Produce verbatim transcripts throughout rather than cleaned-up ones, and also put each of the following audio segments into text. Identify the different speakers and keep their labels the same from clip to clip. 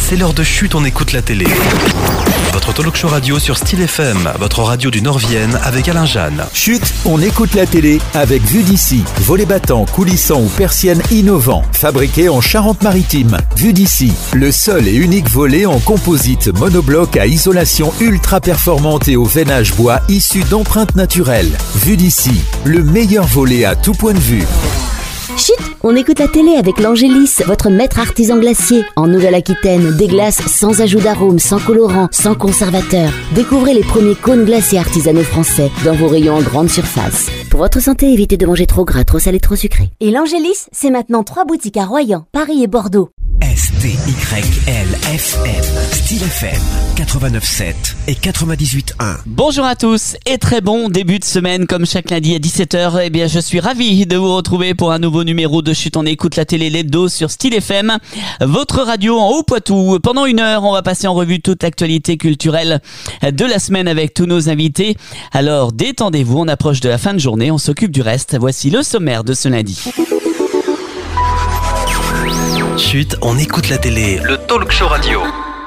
Speaker 1: c'est l'heure de Chut, on écoute la télé. Votre talk show radio sur Style F M, votre radio du Nord-Vienne avec Alain Jeanne.
Speaker 2: Chut, on écoute la télé avec Vue d'ici. Volets battants, coulissants ou persiennes innovants, fabriqués en Charente-Maritime. Vue d'ici, le seul et unique volet en composite monobloc à isolation ultra performante et au veinage bois issu d'empreintes naturelles. Vue d'ici, le meilleur volet à tout point de vue.
Speaker 3: Chut, on écoute la télé avec l'Angélis, votre maître artisan glacier. En Nouvelle-Aquitaine, des glaces sans ajout d'arôme, sans colorant, sans conservateur. Découvrez les premiers cônes glaciers artisanaux français dans vos rayons en grande surface. Pour votre santé, évitez de manger trop gras, trop salé, trop sucré. Et l'Angélis, c'est maintenant trois boutiques à Royan, Paris et Bordeaux.
Speaker 4: S T Y L F M, Style F M, quatre-vingt-neuf sept et quatre-vingt-dix-huit un.
Speaker 5: Bonjour à tous et très bon début de semaine comme chaque lundi à dix-sept heures. Eh bien, je suis ravi de vous retrouver pour un nouveau numéro de Chut, on écoute la télé l'hebdo sur Style F M, votre radio en Haut-Poitou. Pendant une heure, on va passer en revue toute l'actualité culturelle de la semaine avec tous nos invités. Alors, détendez-vous, on approche de la fin de journée, on s'occupe du reste. Voici le sommaire de ce lundi.
Speaker 1: Chut, on écoute la télé, le talk show radio.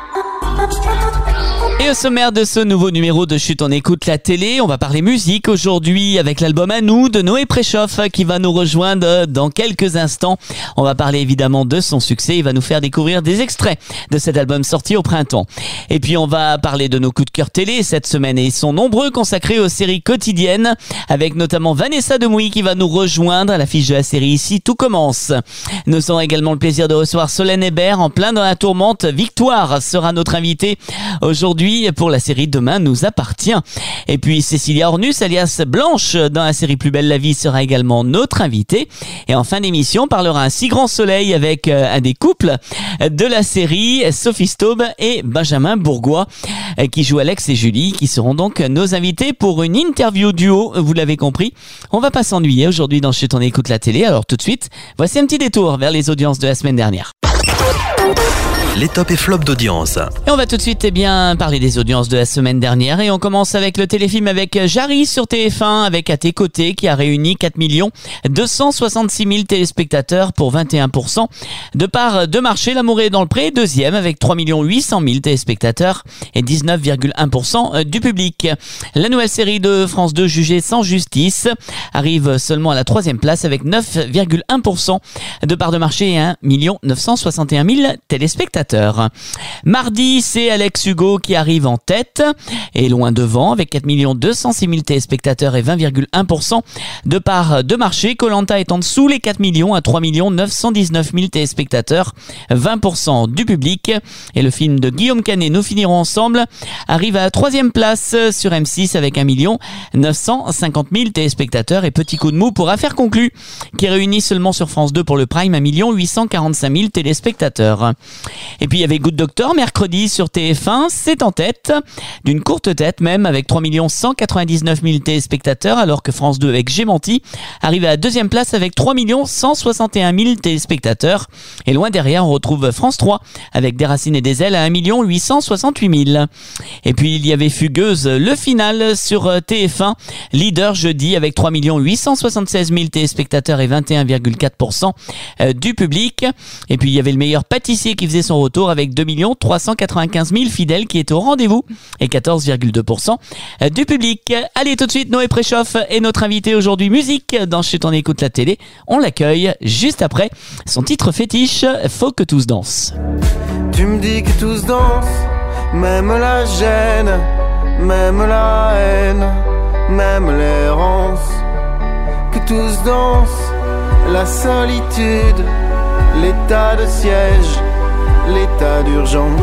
Speaker 5: Et au sommaire de ce nouveau numéro de Chut, on écoute la télé, on va parler musique aujourd'hui avec l'album À nous de Noé Préchoff qui va nous rejoindre dans quelques instants. On va parler évidemment de son succès, il va nous faire découvrir des extraits de cet album sorti au printemps. Et puis on va parler de nos coups de cœur télé cette semaine et ils sont nombreux, consacrés aux séries quotidiennes avec notamment Vanessa Demouy qui va nous rejoindre à l'affiche de la série Ici tout commence. Nous aurons également le plaisir de recevoir Solène Hébert en plein dans la tourmente. Victoire sera notre invitée aujourd'hui pour la série Demain nous appartient. Et puis Cécilia Ornus alias Blanche dans la série Plus belle la vie sera également notre invitée. Et en fin d'émission, on parlera un si grand soleil avec euh, un des couples de la série, Sophie Staub et Benjamin Bourgois euh, qui jouent Alex et Julie, qui seront donc nos invités pour une interview duo. Vous l'avez compris, on va pas s'ennuyer aujourd'hui dans Chut, on écoute la télé. Alors tout de suite, voici un petit détour vers les audiences de la semaine dernière.
Speaker 1: Les tops et flops d'audience.
Speaker 5: Et on va tout de suite eh bien, parler des audiences de la semaine dernière et on commence avec le téléfilm avec Jarry sur T F un avec À tes côtés qui a réuni quatre millions deux cent soixante-six mille téléspectateurs pour vingt et un pour cent. De part de marché, L'amour est dans le pré, deuxième avec trois millions huit cent mille téléspectateurs et dix-neuf virgule un pour cent du public. La nouvelle série de France deux Jugée sans justice arrive seulement à la troisième place avec neuf virgule un pour cent de part de marché et un million neuf cent soixante et un mille téléspectateurs. Mardi, c'est Alex Hugo qui arrive en tête et loin devant avec quatre millions deux cent six mille téléspectateurs et vingt virgule un pour cent de part de marché. Koh-Lanta est en dessous les quatre millions à trois millions neuf cent dix-neuf mille téléspectateurs, vingt pour cent du public. Et le film de Guillaume Canet, Nous finirons ensemble, arrive à la troisième place sur M six avec un million neuf cent cinquante mille téléspectateurs. Et petit coup de mou pour Affaires conclues qui réunit seulement sur France deux pour le Prime un million huit cent quarante-cinq mille téléspectateurs. Et puis il y avait Good Doctor mercredi sur T F un, c'est en tête, d'une courte tête même, avec trois millions cent quatre-vingt-dix-neuf mille téléspectateurs, alors que France deux avec J'ai menti arrive à la deuxième place avec trois millions cent soixante et un mille téléspectateurs. Et loin derrière, on retrouve France trois avec Des racines et des ailes à un million huit cent soixante-huit mille. Et puis il y avait Fugueuse, le final sur T F un, leader jeudi avec trois millions huit cent soixante-seize mille téléspectateurs et vingt et un virgule quatre pour cent du public. Et puis il y avait Le meilleur pâtissier qui faisait son retour avec deux millions trois cent quatre-vingt-quinze mille fidèles qui est au rendez-vous et quatorze virgule deux pour cent du public. Allez, tout de suite, Noé Préchoff est notre invité aujourd'hui musique dans Chut, on écoute la télé. On l'accueille juste après son titre fétiche, Faut que tous dansent.
Speaker 6: Tu me dis que tous dansent, même la gêne, même la haine, même l'errance. Que tous dansent, la solitude, l'état de siège, l'état d'urgence.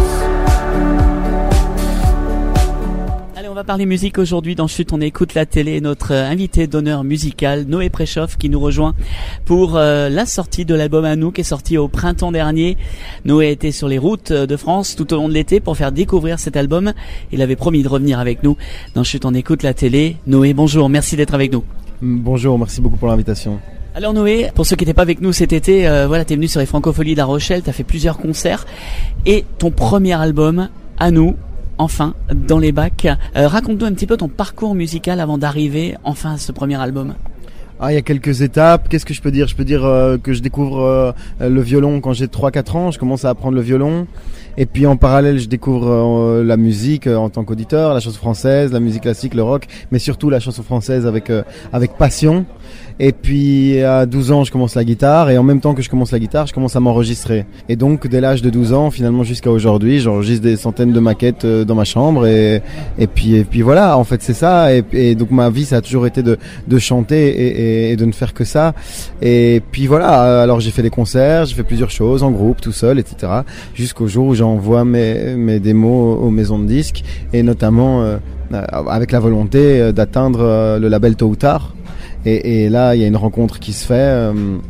Speaker 5: Allez, on va parler musique aujourd'hui dans Chut, on écoute la télé. Notre invité d'honneur musical, Noé Préchoff, qui nous rejoint pour euh, la sortie de l'album À nous, qui est sorti au printemps dernier. Noé était sur les routes de France tout au long de l'été pour faire découvrir cet album. Il avait promis de revenir avec nous dans Chut, on écoute la télé. Noé, bonjour, merci d'être avec nous.
Speaker 7: Bonjour, merci beaucoup pour l'invitation.
Speaker 5: Alors Noé, pour ceux qui n'étaient pas avec nous cet été, euh, voilà, t'es venu sur les Francopholies de La Rochelle, t'as fait plusieurs concerts et ton premier album, À nous, enfin, dans les bacs. Euh, raconte-nous un petit peu ton parcours musical avant d'arriver enfin à ce premier album.
Speaker 7: Ah, il y a quelques étapes. Qu'est-ce que je peux dire? Je peux dire euh, que je découvre euh, le violon quand j'ai trois quatre ans. Je commence à apprendre le violon. Et puis en parallèle, je découvre euh, la musique euh, en tant qu'auditeur, la chanson française, la musique classique, le rock, mais surtout la chanson française avec euh, avec passion. Et puis à douze ans, je commence la guitare et en même temps que je commence la guitare, je commence à m'enregistrer. Et donc dès l'âge de douze ans, finalement jusqu'à aujourd'hui, j'enregistre des centaines de maquettes euh, dans ma chambre et et puis et puis voilà, en fait c'est ça. Et, et donc ma vie, ça a toujours été de de chanter et, et, et de ne faire que ça. Et puis voilà, alors j'ai fait des concerts, j'ai fait plusieurs choses en groupe, tout seul, et cetera. Jusqu'au jour où j'envoie mes mes démos aux maisons de disques et notamment euh, avec la volonté d'atteindre euh, le label tôt ou tard. Et, et là, il y a une rencontre qui se fait, euh,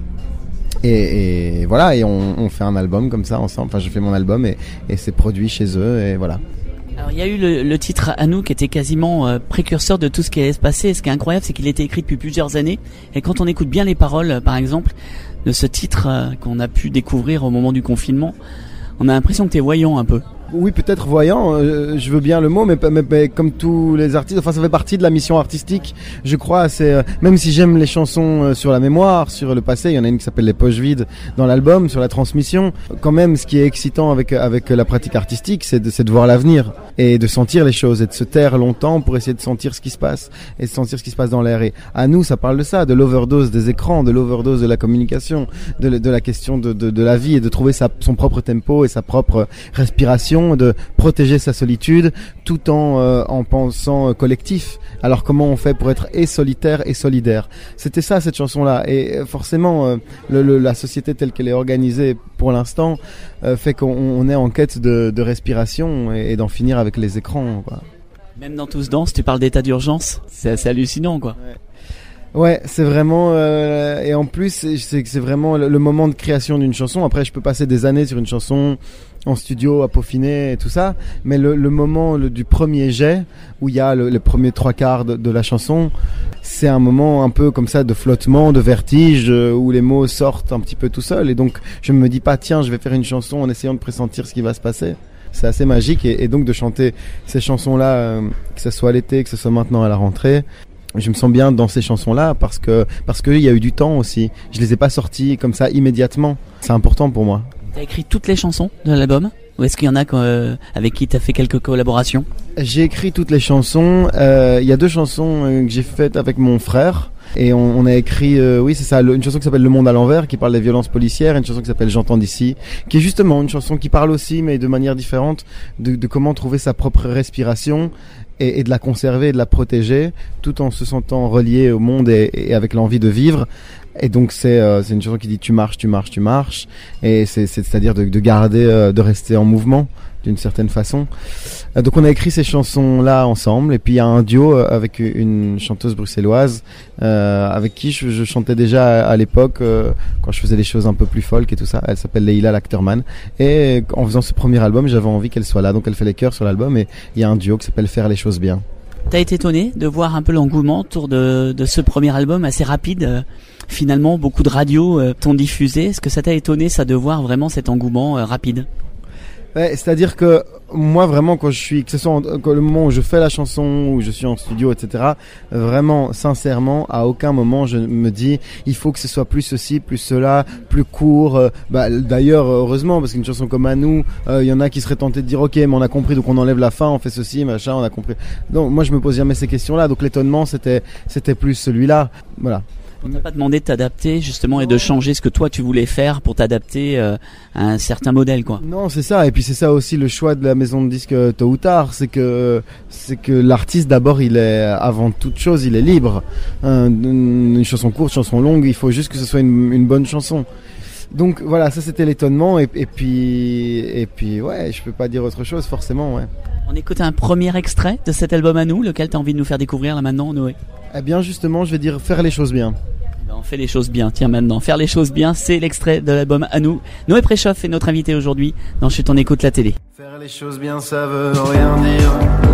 Speaker 7: et, et voilà, et on, on fait un album comme ça ensemble. Enfin, je fais mon album et, et c'est produit chez eux, et voilà.
Speaker 5: Alors, il y a eu le, le titre À nous qui était quasiment euh, précurseur de tout ce qui allait se passer. Et ce qui est incroyable, c'est qu'il a été écrit depuis plusieurs années. Et quand on écoute bien les paroles, euh, par exemple, de ce titre euh, qu'on a pu découvrir au moment du confinement, on a l'impression que t'es voyant un peu.
Speaker 7: Oui, peut-être voyant, euh, je veux bien le mot, mais, mais, mais comme tous les artistes, enfin ça fait partie de la mission artistique, je crois. C'est euh, même si j'aime les chansons euh, sur la mémoire, sur le passé, il y en a une qui s'appelle Les Poches Vides dans l'album, sur la transmission. Quand même, ce qui est excitant avec avec la pratique artistique, c'est de, c'est de voir l'avenir et de sentir les choses et de se taire longtemps pour essayer de sentir ce qui se passe et de sentir ce qui se passe dans l'air. Et à nous, ça parle de ça, de l'overdose des écrans, de l'overdose de la communication, de, de la question de, de, de la vie et de trouver sa, son propre tempo et sa propre respiration, de protéger sa solitude tout en euh, en pensant euh, collectif. Alors comment on fait pour être et solitaire et solidaire? C'était ça cette chanson-là. Et euh, forcément, euh, le, le, la société telle qu'elle est organisée pour l'instant euh, fait qu'on on est en quête de, de respiration et, et d'en finir avec les écrans, quoi.
Speaker 5: Même dans Tous Danse, tu parles d'état d'urgence. C'est assez hallucinant, quoi.
Speaker 7: Ouais. Ouais, c'est vraiment euh, et en plus c'est c'est vraiment le, le moment de création d'une chanson. Après, je peux passer des années sur une chanson en studio à peaufiner et tout ça, mais le, le moment le, du premier jet où il y a le, les premiers trois quarts de, de la chanson, c'est un moment un peu comme ça de flottement, de vertige, euh, où les mots sortent un petit peu tout seuls. Et donc je me dis pas tiens, je vais faire une chanson en essayant de pressentir ce qui va se passer. C'est assez magique et, et donc de chanter ces chansons-là, euh, que ce soit l'été, que ce soit maintenant à la rentrée. Je me sens bien dans ces chansons-là parce que parce qu'il y a eu du temps aussi. Je les ai pas sorties comme ça immédiatement. C'est important pour moi.
Speaker 5: T'as écrit toutes les chansons de l'album? Ou est-ce qu'il y en a euh, avec qui t'as fait quelques collaborations?
Speaker 7: J'ai écrit toutes les chansons. Euh, il y a deux chansons euh, que j'ai faites avec mon frère. Et on, on a écrit, euh, oui c'est ça, le, une chanson qui s'appelle Le Monde à l'envers, qui parle des violences policières, et une chanson qui s'appelle J'entends d'ici, qui est justement une chanson qui parle aussi, mais de manière différente, de, de comment trouver sa propre respiration et, et de la conserver et de la protéger, tout en se sentant relié au monde et, et avec l'envie de vivre. Et donc c'est euh, c'est une chanson qui dit tu marches, tu marches, tu marches, et c'est c'est c'est-à-dire de, de garder, euh, de rester en mouvement d'une certaine façon. Euh, donc on a écrit ces chansons là ensemble, et puis il y a un duo avec une chanteuse bruxelloise euh, avec qui je, je chantais déjà à, à l'époque euh, quand je faisais des choses un peu plus folk et tout ça. Elle s'appelle Leila Lachterman, et en faisant ce premier album, j'avais envie qu'elle soit là, donc elle fait les chœurs sur l'album, et il y a un duo qui s'appelle Faire les choses bien.
Speaker 5: T'as été étonné de voir un peu l'engouement autour de, de ce premier album assez rapide. Euh, finalement, beaucoup de radios euh, t'ont diffusé. Est-ce que ça t'a étonné, ça, de voir vraiment cet engouement euh, rapide?
Speaker 7: Ouais, c'est-à-dire que moi vraiment quand je suis, que ce soit en, que le moment où je fais la chanson, où je suis en studio, et cetera, vraiment, sincèrement, à aucun moment je me dis il faut que ce soit plus ceci, plus cela, plus court. Euh, bah, d'ailleurs, heureusement, parce qu'une chanson comme À nous, il euh, y en a qui seraient tentés de dire ok, mais on a compris, donc on enlève la fin, on fait ceci, machin, on a compris. Donc moi je me pose jamais ces questions-là, donc l'étonnement c'était c'était plus celui-là, voilà.
Speaker 5: On t'a pas demandé de t'adapter justement et de changer ce que toi tu voulais faire pour t'adapter euh, à un certain modèle, quoi.
Speaker 7: Non, c'est ça. Et puis c'est ça aussi le choix de la maison de disques euh, tôt ou tard, c'est que c'est que l'artiste d'abord il est avant toute chose il est libre. Hein, une, une chanson courte, chanson longue, il faut juste que ce soit une, une bonne chanson. Donc voilà, ça c'était l'étonnement et, et puis et puis ouais, je peux pas dire autre chose forcément, ouais.
Speaker 5: On écoute un premier extrait de cet album À nous, lequel t'as envie de nous faire découvrir là maintenant, Noé?
Speaker 7: Eh bien justement, je vais dire Faire les choses bien.
Speaker 5: On fait les choses bien, tiens maintenant, Faire les choses bien, c'est l'extrait de l'album À nous. Noé Préchoff est notre invité aujourd'hui dans Chut on écoute la télé.
Speaker 6: Faire les choses bien ça veut rien dire,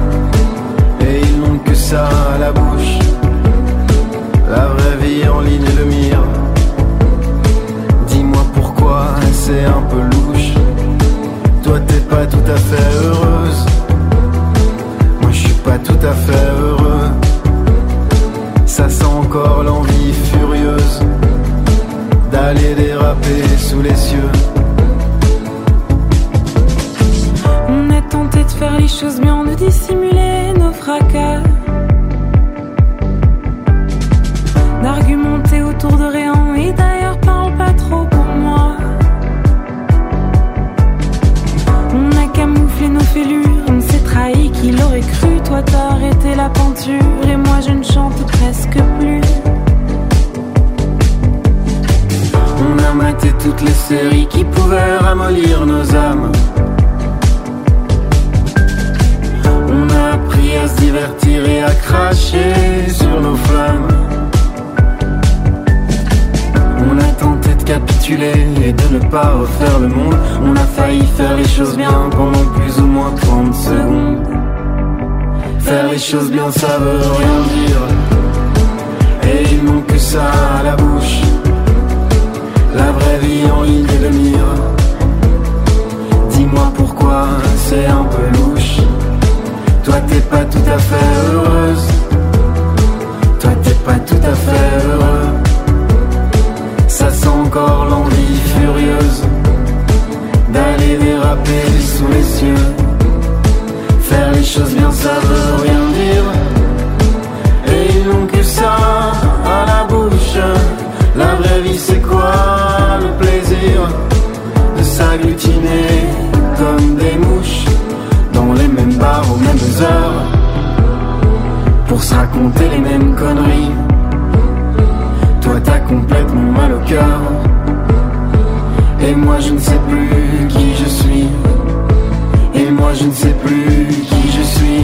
Speaker 6: et ils n'ont que ça à la bouche. La vraie vie en ligne de mire. Dis-moi pourquoi c'est un peu louche. Toi t'es pas tout à fait heureuse, moi je suis pas tout à fait heureux. Ça sent encore l'envie furieuse. d'aller déraper sous les cieux.
Speaker 8: On a tenté de faire les choses bien, de dissimuler nos fracas, d'argumenter autour de rien, et d'ailleurs parle pas trop pour moi. On a camouflé nos fêlures, on s'est trahi, qui l'aurait cru. Toi t'as arrêté la peinture et moi je ne chante presque plus.
Speaker 6: On a maté toutes les séries qui pouvaient ramollir nos âmes. On a appris à se divertir et à cracher sur nos flammes. On a tenté de capituler et de ne pas refaire le monde. On a failli faire les choses bien pendant plus ou moins trente secondes. Faire les choses bien ça veut rien dire, et ils n'ont que ça à la bouche. La vraie vie en ligne de mire. Dis-moi pourquoi c'est un peu louche. Toi t'es pas tout à fait heureuse. Toi t'es pas tout à fait heureux. Ça sent encore l'envie furieuse d'aller déraper sous les cieux. Faire les choses bien ça veut rien dire, et ils n'ont que ça à la bouche. La vraie vie c'est quoi? Le plaisir de s'agglutiner comme des mouches dans les mêmes bars aux mêmes heures pour se raconter les mêmes conneries. Toi t'as complètement mal au cœur, et moi je ne sais plus qui je suis. Et moi je ne sais plus qui je suis.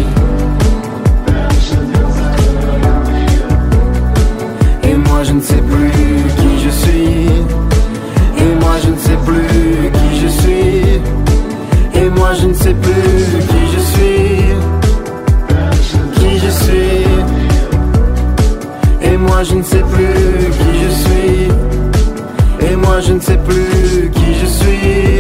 Speaker 6: Et moi je ne sais plus qui je suis. Et moi je ne sais plus qui je suis. Et moi je ne sais plus qui je suis. Qui je suis. Et moi je ne sais plus qui je suis. Et moi je ne sais plus qui je suis.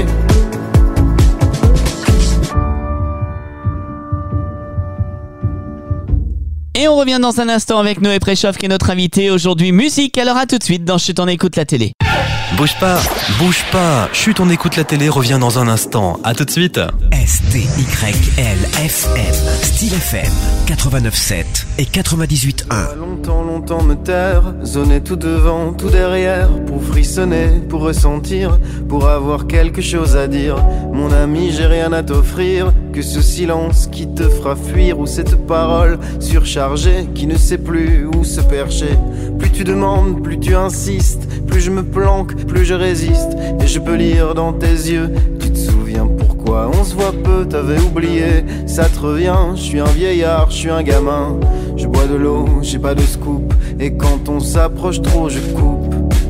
Speaker 5: Et on revient dans un instant avec Noé Préchoff qui est notre invité aujourd'hui. Musique, alors à tout de suite dans Chut on écoute la télé.
Speaker 1: Bouge pas, bouge pas. Chut, on écoute la télé revient dans un instant. À tout de suite.
Speaker 4: S T Y L F M, Style F M, quatre-vingt-neuf sept et quatre-vingt-dix-huit un.
Speaker 6: Longtemps, longtemps me taire, zoner tout devant, tout derrière, pour frissonner, pour ressentir, pour avoir quelque chose à dire. Mon ami, j'ai rien à t'offrir, que ce silence qui te fera fuir, ou cette parole surchargée qui ne sait plus où se percher. Plus tu demandes, plus tu insistes, plus je me planque, plus je résiste, et je peux lire dans tes yeux. Tu te souviens pourquoi on se voit peu, t'avais oublié, ça te revient. Je suis un vieillard, je suis un gamin, je bois de l'eau, j'ai pas de scoop, et quand on s'approche trop je coupe.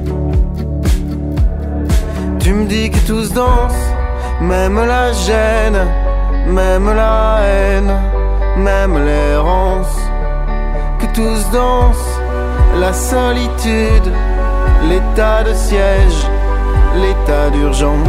Speaker 6: Tu me dis que tout se danse, même la gêne, même la haine, même l'errance, que tout se danse, la solitude, l'état de siège, l'état d'urgence.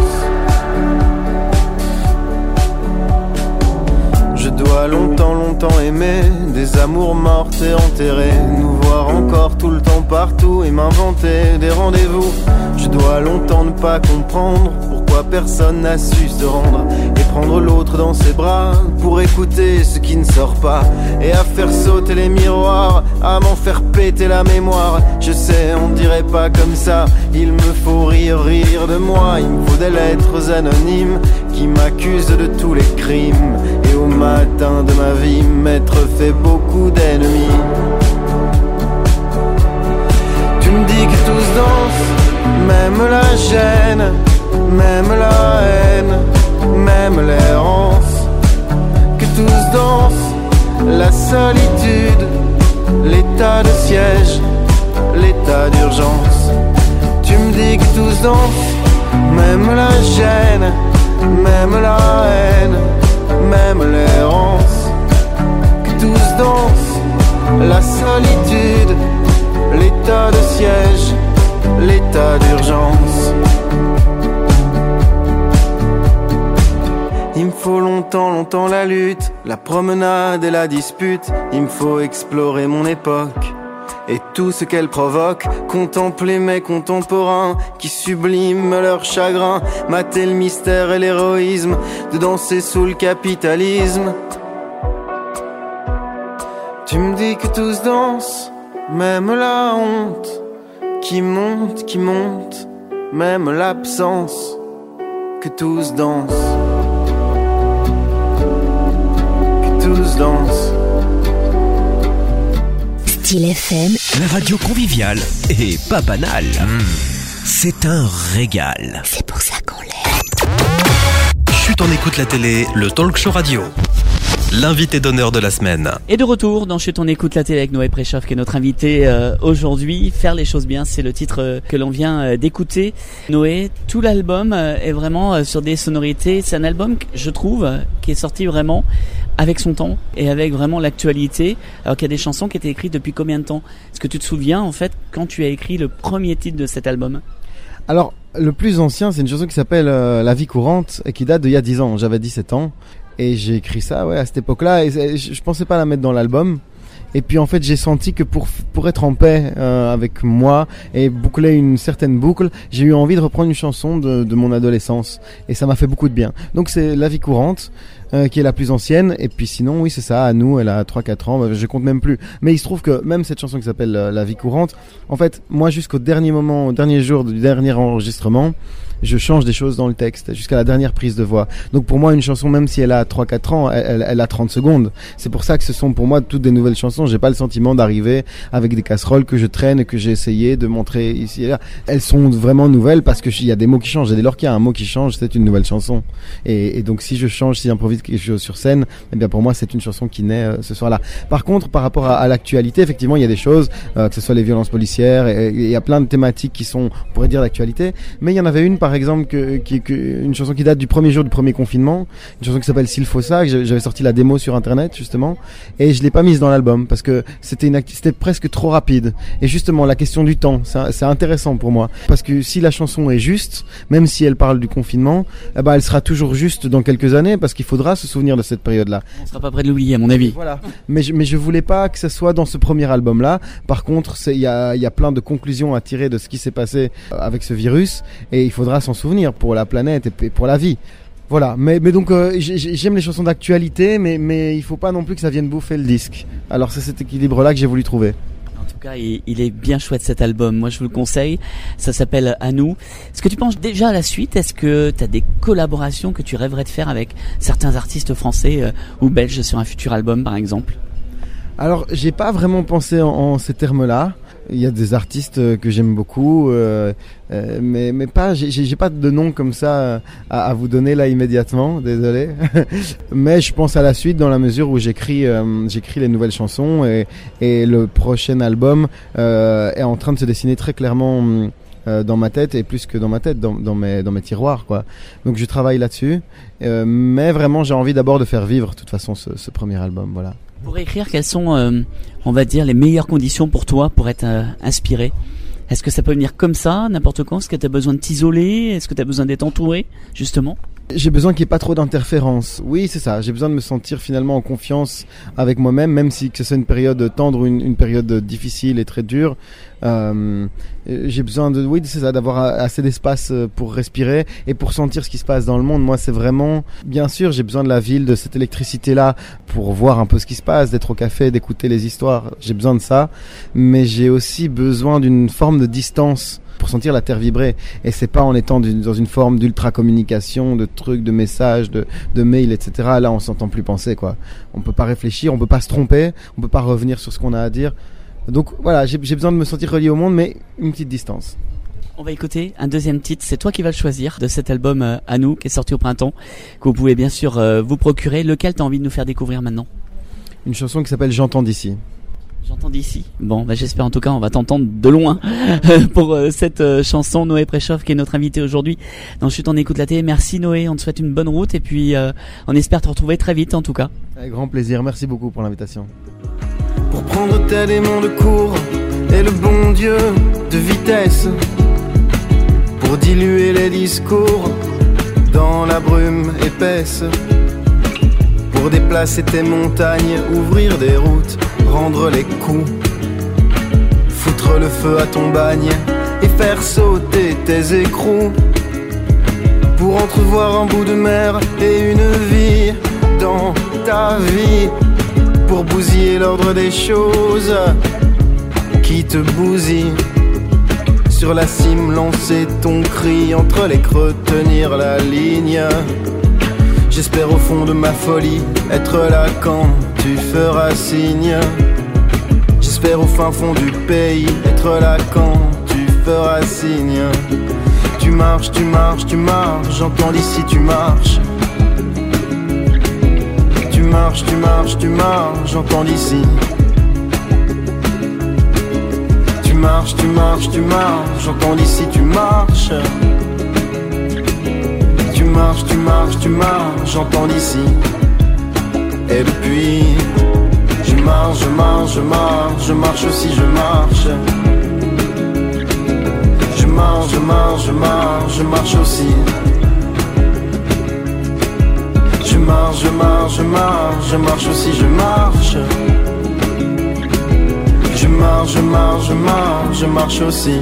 Speaker 6: Je dois longtemps, longtemps aimer des amours mortes et enterrées, nous voir encore tout le temps partout et m'inventer des rendez-vous. Je dois longtemps ne pas comprendre pourquoi personne n'a su se rendre et prendre l'autre dans ses bras pour écouter ce qui ne sort pas, et à faire sauter les miroirs, à m'en faire péter la mémoire. Je sais, on dirait pas comme ça, il me faut rire, rire de moi. Il me faut des lettres anonymes qui m'accusent de tous les crimes, et au matin de ma vie m'être fait beaucoup d'ennemis. Tu me dis que tout se danse, même la gêne, même la haine, même l'errance, que tout se danse, la solitude, l'état de siège, l'état d'urgence. Tu me dis que tout se danse, même la gêne, même la haine, même l'errance, que tout se danse, la solitude, l'état de siège, l'état d'urgence. Il me faut longtemps, longtemps la lutte, la promenade et la dispute. Il me faut explorer mon époque et tout ce qu'elle provoque. Contempler mes contemporains qui subliment leur chagrin, mater le mystère et l'héroïsme de danser sous le capitalisme. Tu me dis que tous dansent, même la honte qui monte, qui monte, même l'absence, que tous dansent, que tous dansent.
Speaker 3: Style F M,
Speaker 4: La radio conviviale et pas banale. Mmh. C'est un régal.
Speaker 3: c'est pour ça qu'on l'aime.
Speaker 1: Chut, on écoute la télé, le talk show radio. L'invité d'honneur de la semaine.
Speaker 5: Et de retour dans Chut, on écoute la télé avec Noé Préchoff qui est notre invité euh, aujourd'hui. Faire les choses bien, c'est le titre euh, que l'on vient euh, d'écouter. Noé, tout l'album euh, est vraiment euh, sur des sonorités. C'est un album, je trouve, euh, qui est sorti vraiment avec son temps et avec vraiment l'actualité. Alors qu'il y a des chansons qui étaient écrites depuis combien de temps? Est-ce que tu te souviens en fait quand tu as écrit le premier titre de cet album?
Speaker 7: Alors, le plus ancien, c'est une chanson qui s'appelle euh, La vie courante et qui date d'il y a dix ans. J'avais dix-sept ans et j'ai écrit ça ouais, à cette époque-là et je, je pensais pas la mettre dans l'album. Et puis en fait j'ai senti que pour pour être en paix euh, avec moi et boucler une certaine boucle, j'ai eu envie de reprendre une chanson de, de mon adolescence et ça m'a fait beaucoup de bien. Donc c'est La vie courante euh, qui est la plus ancienne et puis sinon oui c'est ça, à nous elle a trois quatre ans, je compte même plus. Mais il se trouve que même cette chanson qui s'appelle euh, La vie courante, en fait moi jusqu'au dernier moment, au dernier jour du dernier enregistrement, je change des choses dans le texte jusqu'à la dernière prise de voix. Donc pour moi une chanson même si elle a trois quatre ans, elle, elle, elle a trente secondes. C'est pour ça que ce sont pour moi toutes des nouvelles chansons. J'ai pas le sentiment d'arriver avec des casseroles que je traîne et que j'ai essayé de montrer ici et là. Elles sont vraiment nouvelles parce que il y a des mots qui changent et dès lors qu'il y a un mot qui change, c'est une nouvelle chanson. Et, et donc si je change, si j'improvise quelque chose sur scène, eh bien pour moi c'est une chanson qui naît euh, ce soir-là. Par contre par rapport à, à l'actualité, effectivement il y a des choses, euh, que ce soit les violences policières, et il y a plein de thématiques qui sont, on pourrait dire, d'actualité. Mais il y en avait une par exemple que, qui, que, une chanson qui date du premier jour du premier confinement, une chanson qui s'appelle S'il faut ça, que j'avais sorti la démo sur internet justement et je l'ai pas mise dans l'album parce que c'était une acti- c'était presque trop rapide. Et justement la question du temps, c'est, c'est intéressant pour moi parce que si la chanson est juste, même si elle parle du confinement, eh ben elle sera toujours juste dans quelques années parce qu'il faudra se souvenir de cette période-là.
Speaker 5: On sera pas près de l'oublier à mon avis.
Speaker 7: Voilà. Mais je, mais je voulais pas que ça soit dans ce premier album-là. Par contre, c'est, il y a, il y a plein de conclusions à tirer de ce qui s'est passé avec ce virus et il faudra s'en souvenir pour la planète et pour la vie. Voilà, mais, mais donc euh, j'aime les chansons d'actualité, mais, mais il faut pas non plus que ça vienne bouffer le disque. Alors c'est cet équilibre-là que j'ai voulu trouver.
Speaker 5: En tout cas, il, il est bien chouette cet album, moi je vous le conseille, ça s'appelle À nous. Est-ce que tu penses déjà à la suite? Est-ce que tu as des collaborations que tu rêverais de faire avec certains artistes français euh, ou belges sur un futur album par exemple?
Speaker 7: Alors j'ai pas vraiment pensé en, en ces termes-là. Il y a des artistes que j'aime beaucoup, euh, euh, mais mais pas, j'ai, j'ai pas de nom comme ça à, à vous donner là immédiatement, désolé. Mais je pense à la suite dans la mesure où j'écris, euh, j'écris les nouvelles chansons et et le prochain album euh, est en train de se dessiner très clairement euh, dans ma tête et plus que dans ma tête, dans, dans mes dans mes tiroirs quoi. Donc je travaille là-dessus, euh, mais vraiment j'ai envie d'abord de faire vivre de toute façon ce, ce premier album, voilà.
Speaker 5: Pour écrire, quelles sont, euh, on va dire, les meilleures conditions pour toi pour être euh, inspiré? Est-ce que ça peut venir comme ça, n'importe quand? Est-ce que tu as besoin de t'isoler? Est-ce que tu as besoin d'être entouré, justement?
Speaker 7: J'ai besoin qu'il n'y ait pas trop d'interférences. Oui, c'est ça. J'ai besoin de me sentir finalement en confiance avec moi-même, même si que ce soit une période tendre ou une, une période difficile et très dure. Euh, j'ai besoin de, oui, c'est ça, d'avoir assez d'espace pour respirer et pour sentir ce qui se passe dans le monde. Moi, c'est vraiment, bien sûr, j'ai besoin de la ville, de cette électricité-là pour voir un peu ce qui se passe, d'être au café, d'écouter les histoires. J'ai besoin de ça, mais j'ai aussi besoin d'une forme de distance pour sentir la terre vibrer. Et c'est pas en étant d'une, dans une forme d'ultra communication, de trucs, de messages, de, de mails, et cetera. Là, on s'entend plus penser, quoi. On peut pas réfléchir, on peut pas se tromper, on peut pas revenir sur ce qu'on a à dire. Donc voilà, j'ai, j'ai besoin de me sentir relié au monde, mais une petite distance.
Speaker 5: On va écouter un deuxième titre, c'est toi qui vas le choisir, de cet album euh, À nous, qui est sorti au printemps, que vous pouvez bien sûr euh, vous procurer. Lequel t'as envie de nous faire découvrir maintenant?
Speaker 7: Une chanson qui s'appelle J'entends d'ici.
Speaker 5: J'entends d'ici. Bon, bah j'espère en tout cas on va t'entendre de loin pour euh, cette euh, chanson. Noé Préchoff qui est notre invité aujourd'hui dans Chut, on écoute la télé. Merci Noé, on te souhaite une bonne route et puis euh, on espère te retrouver très vite en tout cas.
Speaker 7: Avec grand plaisir, merci beaucoup pour l'invitation.
Speaker 6: Pour prendre tel aimant de cours et le bon Dieu de vitesse, pour diluer les discours dans la brume épaisse, pour déplacer tes montagnes, ouvrir des routes, rendre les coups, mettre le feu à ton bagne et faire sauter tes écrous, pour entrevoir un bout de mer et une vie dans ta vie, pour bousiller l'ordre des choses qui te bousillent. Sur la cime, lancer ton cri, entre les creux, tenir la ligne. J'espère au fond de ma folie être là quand tu feras signe. J'espère au fin fond du pays être là quand tu feras signe. Tu marches, tu marches, tu marches, j'entends d'ici tu marches. Tu marches, tu marches, tu marches, j'entends d'ici. Tu marches, tu marches, tu marches, j'entends d'ici tu marches. Tu marches, tu marches, tu marches, j'entends d'ici. Et depuis, je marche, je marche, je marche, je marche aussi, je marche. Je marche, je marche, je marche, je marche aussi. Je marche, je marche, je marche, je marche aussi, je marche. Je marche, je marche, je marche, je marche aussi.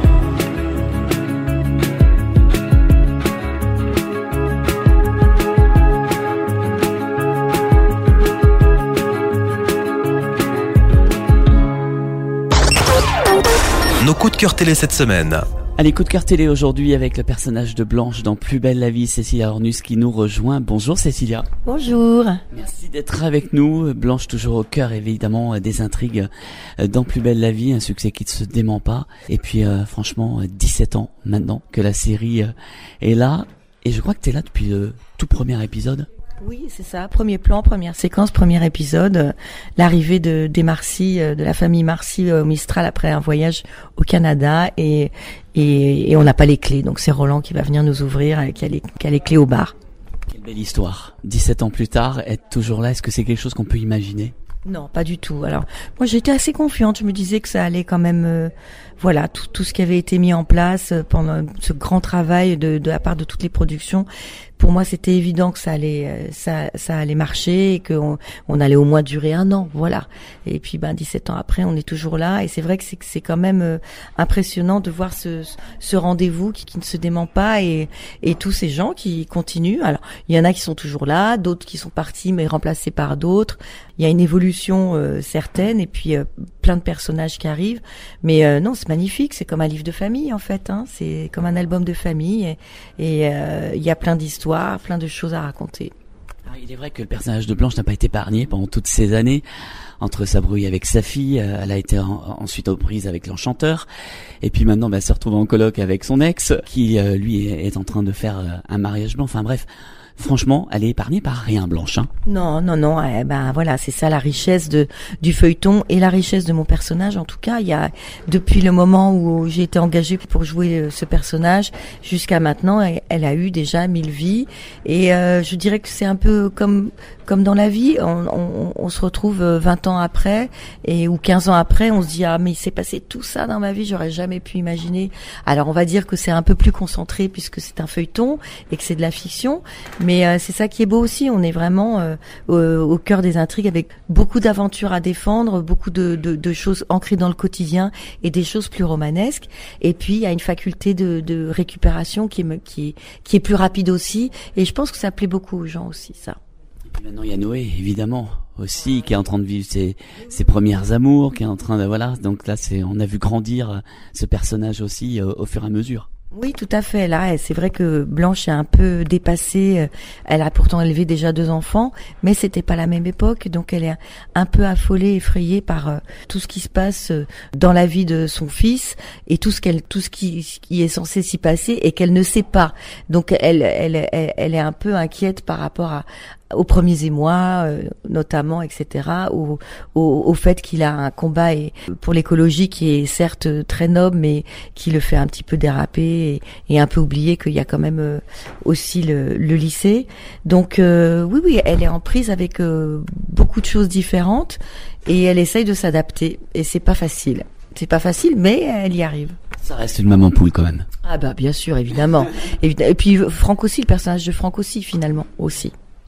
Speaker 1: Nos coups de cœur télé cette semaine.
Speaker 5: Allez, coup de cœur télé aujourd'hui avec le personnage de Blanche dans Plus belle la vie, Cécilia Ornus qui nous rejoint. Bonjour Cécilia.
Speaker 9: Bonjour.
Speaker 5: Merci d'être avec nous. Blanche toujours au cœur évidemment des intrigues dans Plus belle la vie, un succès qui ne se dément pas. Et puis euh, franchement, dix-sept ans maintenant que la série euh, est là. Et je crois que tu es là depuis le tout premier épisode.
Speaker 9: Oui, c'est ça. Premier plan, première séquence, premier épisode. Euh, l'arrivée de des Marcy, euh, de la famille Marcy euh, au Mistral après un voyage au Canada et et, et on n'a pas les clés. Donc c'est Roland qui va venir nous ouvrir, euh, qui a les qui a les clés au bar.
Speaker 5: Quelle belle histoire. dix-sept ans plus tard, être toujours là, est-ce que c'est quelque chose qu'on peut imaginer ?
Speaker 9: Non, pas du tout. Alors, moi, j'étais assez confiante. Je me disais que ça allait quand même, euh, voilà, tout, tout ce qui avait été mis en place pendant ce grand travail de, de la part de toutes les productions. Pour moi, c'était évident que ça allait, ça, ça allait marcher et qu'on on allait au moins durer un an, voilà. Et puis, ben, dix-sept ans après, on est toujours là. Et c'est vrai que c'est, c'est quand même euh, impressionnant de voir ce, ce rendez-vous qui, qui ne se dément pas et, et tous ces gens qui continuent. Alors, il y en a qui sont toujours là, d'autres qui sont partis mais remplacés par d'autres. Il y a une évolution euh, certaine et puis euh, plein de personnages qui arrivent. Mais euh, non, c'est magnifique. C'est comme un livre de famille en fait. Hein. C'est comme un album de famille et, et euh, il y a plein d'histoires, plein de choses à raconter.
Speaker 5: Alors, il est vrai que le personnage de Blanche n'a pas été épargné pendant toutes ces années. Entre sa brouille avec sa fille, euh, elle a été en, ensuite aux prises avec l'enchanteur, et puis maintenant bah, elle se retrouve en coloc avec son ex, qui euh, lui est, est en train de faire euh, un mariage blanc. Enfin bref, franchement, elle est épargnée par rien, Blanche. Hein.
Speaker 9: Non, non, non. Eh ben voilà, c'est ça la richesse de du feuilleton et la richesse de mon personnage. En tout cas, il y a depuis le moment où j'ai été engagée pour jouer ce personnage jusqu'à maintenant, elle, elle a eu déjà mille vies. Et euh, je dirais que c'est un peu comme comme dans la vie. On, on, on se retrouve vingt ans après et ou quinze ans après, on se dit ah mais il s'est passé tout ça dans ma vie, j'aurais jamais pu imaginer. Alors on va dire que c'est un peu plus concentré puisque c'est un feuilleton et que c'est de la fiction. Mais euh, c'est ça qui est beau aussi, on est vraiment euh, au, au cœur des intrigues avec beaucoup d'aventures à défendre, beaucoup de, de, de choses ancrées dans le quotidien et des choses plus romanesques. Et puis il y a une faculté de, de récupération qui est, qui, est, qui est plus rapide aussi. Et je pense que ça plaît beaucoup aux gens aussi, ça.
Speaker 5: Et puis maintenant il y a Noé, évidemment, aussi, qui est en train de vivre ses, ses premières amours, qui est en train de... Voilà, donc là c'est, on a vu grandir ce personnage aussi euh, au fur et à mesure.
Speaker 9: Oui, tout à fait. Là, c'est vrai que Blanche est un peu dépassée. Elle a pourtant élevé déjà deux enfants, mais c'était pas la même époque, donc elle est un peu affolée, effrayée par tout ce qui se passe dans la vie de son fils et tout ce qu'elle, tout ce qui, qui est censé s'y passer et qu'elle ne sait pas. Donc elle, elle, elle, elle est un peu inquiète par rapport à aux premiers émois, euh, notamment, et cetera, au, au, au fait qu'il a un combat et, pour l'écologie qui est certes très noble, mais qui le fait un petit peu déraper et, et un peu oublier qu'il y a quand même euh, aussi le, le lycée. Donc euh, oui, oui, elle est en prise avec euh, beaucoup de choses différentes et elle essaye de s'adapter. Et c'est pas facile. C'est pas facile, mais elle y arrive.
Speaker 5: Ça reste une maman poule quand même.
Speaker 9: Ah bah bien sûr, évidemment. Et puis Franck aussi, le personnage de Franck aussi, finalement, aussi.
Speaker 5: Ah bah oui.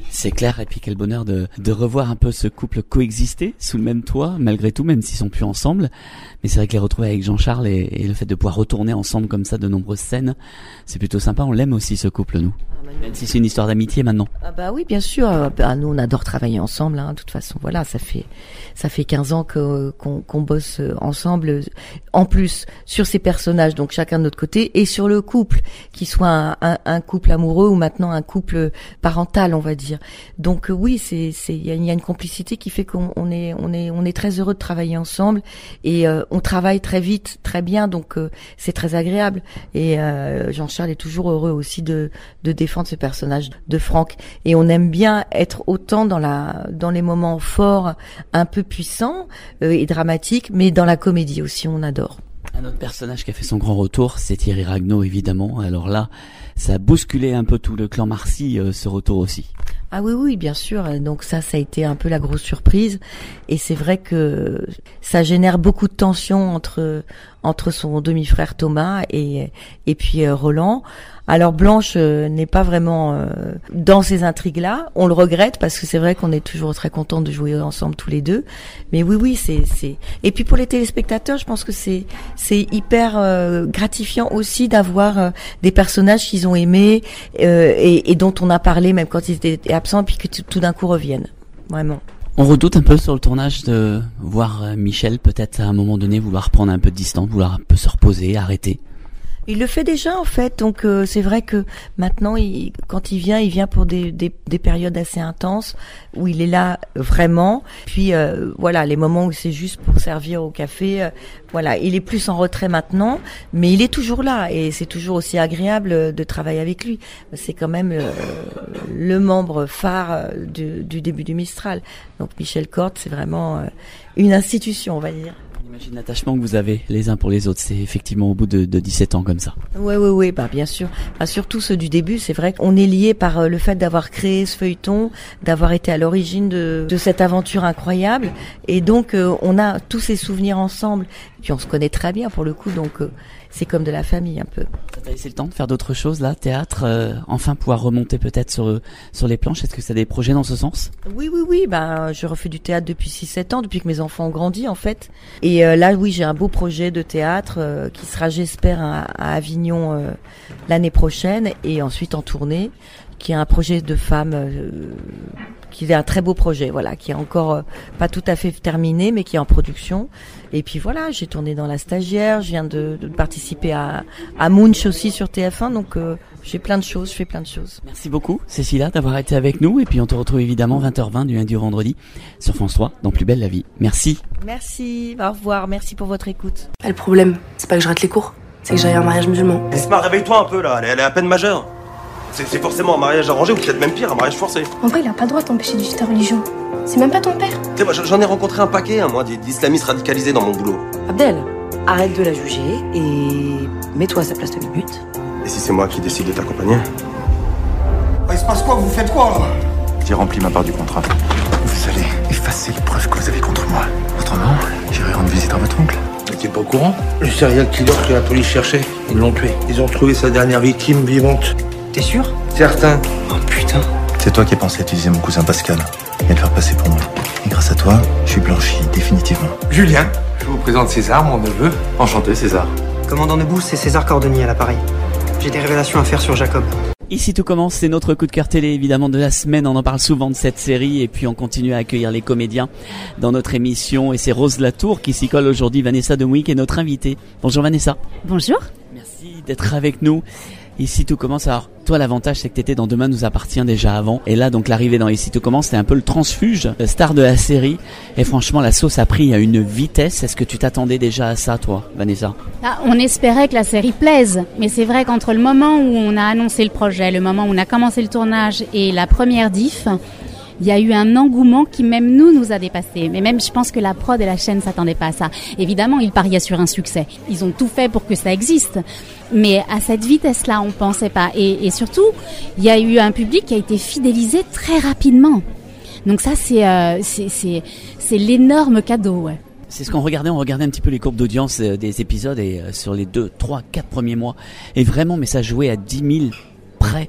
Speaker 5: C'est clair, et puis quel bonheur de, de revoir un peu ce couple coexister sous le même toit, malgré tout, même s'ils sont plus ensemble. Mais c'est vrai que les retrouver avec Jean-Charles et, et le fait de pouvoir retourner ensemble comme ça de nombreuses scènes, c'est plutôt sympa. On l'aime aussi, ce couple, nous. Même si c'est une histoire d'amitié maintenant.
Speaker 9: Ah bah oui, bien sûr. Bah, nous, on adore travailler ensemble. Hein. De toute façon, voilà, ça fait ça fait quinze ans que qu'on, qu'on bosse ensemble. En plus, sur ces personnages, donc chacun de notre côté, et sur le couple, qui soit un, un, un couple amoureux ou maintenant un couple parental, on va dire. Donc oui, c'est c'est il y a, y a une complicité qui fait qu'on on est on est on est très heureux de travailler ensemble et euh, on travaille très vite, très bien. Donc euh, c'est très agréable. Et euh, Jean-Charles est toujours heureux aussi de de défendre ce personnage de Franck, et on aime bien être autant dans la dans les moments forts, un peu puissants euh, et dramatiques, mais dans la comédie aussi, on adore.
Speaker 5: Un autre personnage qui a fait son grand retour, c'est Thierry Ragnaud, évidemment. Alors là, ça a bousculé un peu tout le clan Marcy, euh, ce retour aussi.
Speaker 9: Ah oui, oui, bien sûr. Donc ça, ça a été un peu la grosse surprise. Et c'est vrai que ça génère beaucoup de tension entre entre son demi-frère Thomas et et puis euh, Roland. Alors Blanche euh, n'est pas vraiment euh, dans ces intrigues-là. On le regrette parce que c'est vrai qu'on est toujours très contents de jouer ensemble tous les deux. Mais oui, oui, c'est c'est. Et puis pour les téléspectateurs, je pense que c'est c'est hyper euh, gratifiant aussi d'avoir euh, des personnages qu'ils ont aimés euh, et, et dont on a parlé même quand ils étaient absents, puis que t- tout d'un coup reviennent. Vraiment.
Speaker 5: On redoute un peu sur le tournage de voir Michel peut-être à un moment donné vouloir prendre un peu de distance, vouloir un peu se reposer, arrêter.
Speaker 9: Il le fait déjà en fait, donc euh, c'est vrai que maintenant, il, quand il vient, il vient pour des, des, des périodes assez intenses où il est là vraiment. Puis euh, voilà, les moments où c'est juste pour servir au café, euh, voilà, il est plus en retrait maintenant, mais il est toujours là et c'est toujours aussi agréable de travailler avec lui. C'est quand même euh, le membre phare du, du début du Mistral. Donc Michel Cordes, c'est vraiment euh, une institution, on va dire.
Speaker 5: J'imagine l'attachement que vous avez les uns pour les autres, c'est effectivement au bout de, de dix-sept ans comme ça.
Speaker 9: Ouais, ouais, ouais, bah bien sûr. Bah, surtout ceux du début, c'est vrai qu'on est liés par euh, le fait d'avoir créé ce feuilleton, d'avoir été à l'origine de, de cette aventure incroyable, et donc euh, on a tous ces souvenirs ensemble. Et puis on se connaît très bien pour le coup, donc euh, c'est comme de la famille un peu.
Speaker 5: Ça t'a laissé le temps de faire d'autres choses là, théâtre, euh, enfin pouvoir remonter peut-être sur sur les planches. Est-ce que ça a des projets dans ce sens?
Speaker 9: Oui, oui, oui. Bah je refais du théâtre depuis six sept ans, depuis que mes enfants ont grandi en fait. Et euh, là, oui, j'ai un beau projet de théâtre euh, qui sera, j'espère, à, à Avignon euh, l'année prochaine, et ensuite en tournée, qui est un projet de femme. Euh, qui est un très beau projet, voilà, qui est encore euh, pas tout à fait terminé, mais qui est en production. Et puis voilà, j'ai tourné dans La Stagiaire, je viens de, de participer à, à Munch aussi sur T F un, donc euh, j'ai plein de choses, je fais plein de choses.
Speaker 5: Merci beaucoup, Cécilia, d'avoir été avec nous, et puis on te retrouve évidemment vingt heures vingt du lundi au vendredi sur France trois, dans Plus belle la vie. Merci.
Speaker 9: Merci, au revoir, merci pour votre écoute.
Speaker 10: Le problème, c'est pas que je rate les cours, c'est que j'aille à un mariage musulman.
Speaker 11: Esma, réveille-toi un peu là, elle est, elle est à peine majeure. C'est, c'est forcément un mariage arrangé, ou peut-être même pire, un mariage forcé.
Speaker 10: En vrai, il a pas le droit de t'empêcher de vivre ta religion. C'est même pas ton père.
Speaker 11: Tu sais, moi j'en ai rencontré un paquet, hein, moi, d'islamistes radicalisés dans mon boulot.
Speaker 12: Abdel, arrête de la juger et mets-toi à sa place deux minutes.
Speaker 11: Et si c'est moi qui décide de t'accompagner?
Speaker 13: Il se passe quoi? Vous faites quoi là?
Speaker 14: J'ai rempli ma part du contrat. Vous allez effacer les preuves que vous avez contre moi. Autrement, j'irai rendre visite à votre oncle.
Speaker 13: Mais t'es pas au courant? Le serial killer que la police cherchait, ils l'ont tué. Ils ont trouvé sa dernière victime vivante.
Speaker 12: T'es sûr?
Speaker 13: Certain.
Speaker 12: Oh putain.
Speaker 14: C'est toi qui as pensé à utiliser mon cousin Pascal et le faire passer pour moi. Et grâce à toi, je suis blanchi définitivement.
Speaker 13: Julien, je vous présente César, mon neveu.
Speaker 14: Enchanté, César.
Speaker 15: Commandant Debout, c'est César Cordonnier à l'appareil. J'ai des révélations à faire sur Jacob.
Speaker 5: Ici tout commence, c'est notre coup de cœur télé évidemment de la semaine, on en parle souvent de cette série et puis on continue à accueillir les comédiens dans notre émission et c'est Rose Latour qui s'y colle aujourd'hui. Vanessa Demouy qui est notre invitée. Bonjour Vanessa.
Speaker 16: Bonjour.
Speaker 5: Merci d'être avec nous. Ici tout commence, alors toi l'avantage c'est que t'étais dans Demain nous appartient déjà avant et là donc l'arrivée dans Ici tout commence c'était un peu le transfuge, le star de la série et franchement la sauce a pris à une vitesse. Est-ce que tu t'attendais déjà à ça toi Vanessa?
Speaker 16: Ah, on espérait que la série plaise, mais c'est vrai qu'entre le moment où on a annoncé le projet, le moment où on a commencé le tournage et la première diff, il y a eu un engouement qui même nous nous a dépassé. Mais même je pense que la prod et la chaîne s'attendaient pas à ça. Évidemment, ils pariaient sur un succès. Ils ont tout fait pour que ça existe. Mais à cette vitesse-là, on pensait pas. Et, et surtout, il y a eu un public qui a été fidélisé très rapidement. Donc ça, c'est euh, c'est, c'est, c'est l'énorme cadeau, ouais.
Speaker 5: C'est ce qu'on regardait, on regardait un petit peu les courbes d'audience euh, des épisodes et euh, sur les deux, trois, quatre premiers mois. Et vraiment, mais ça jouait à dix mille près.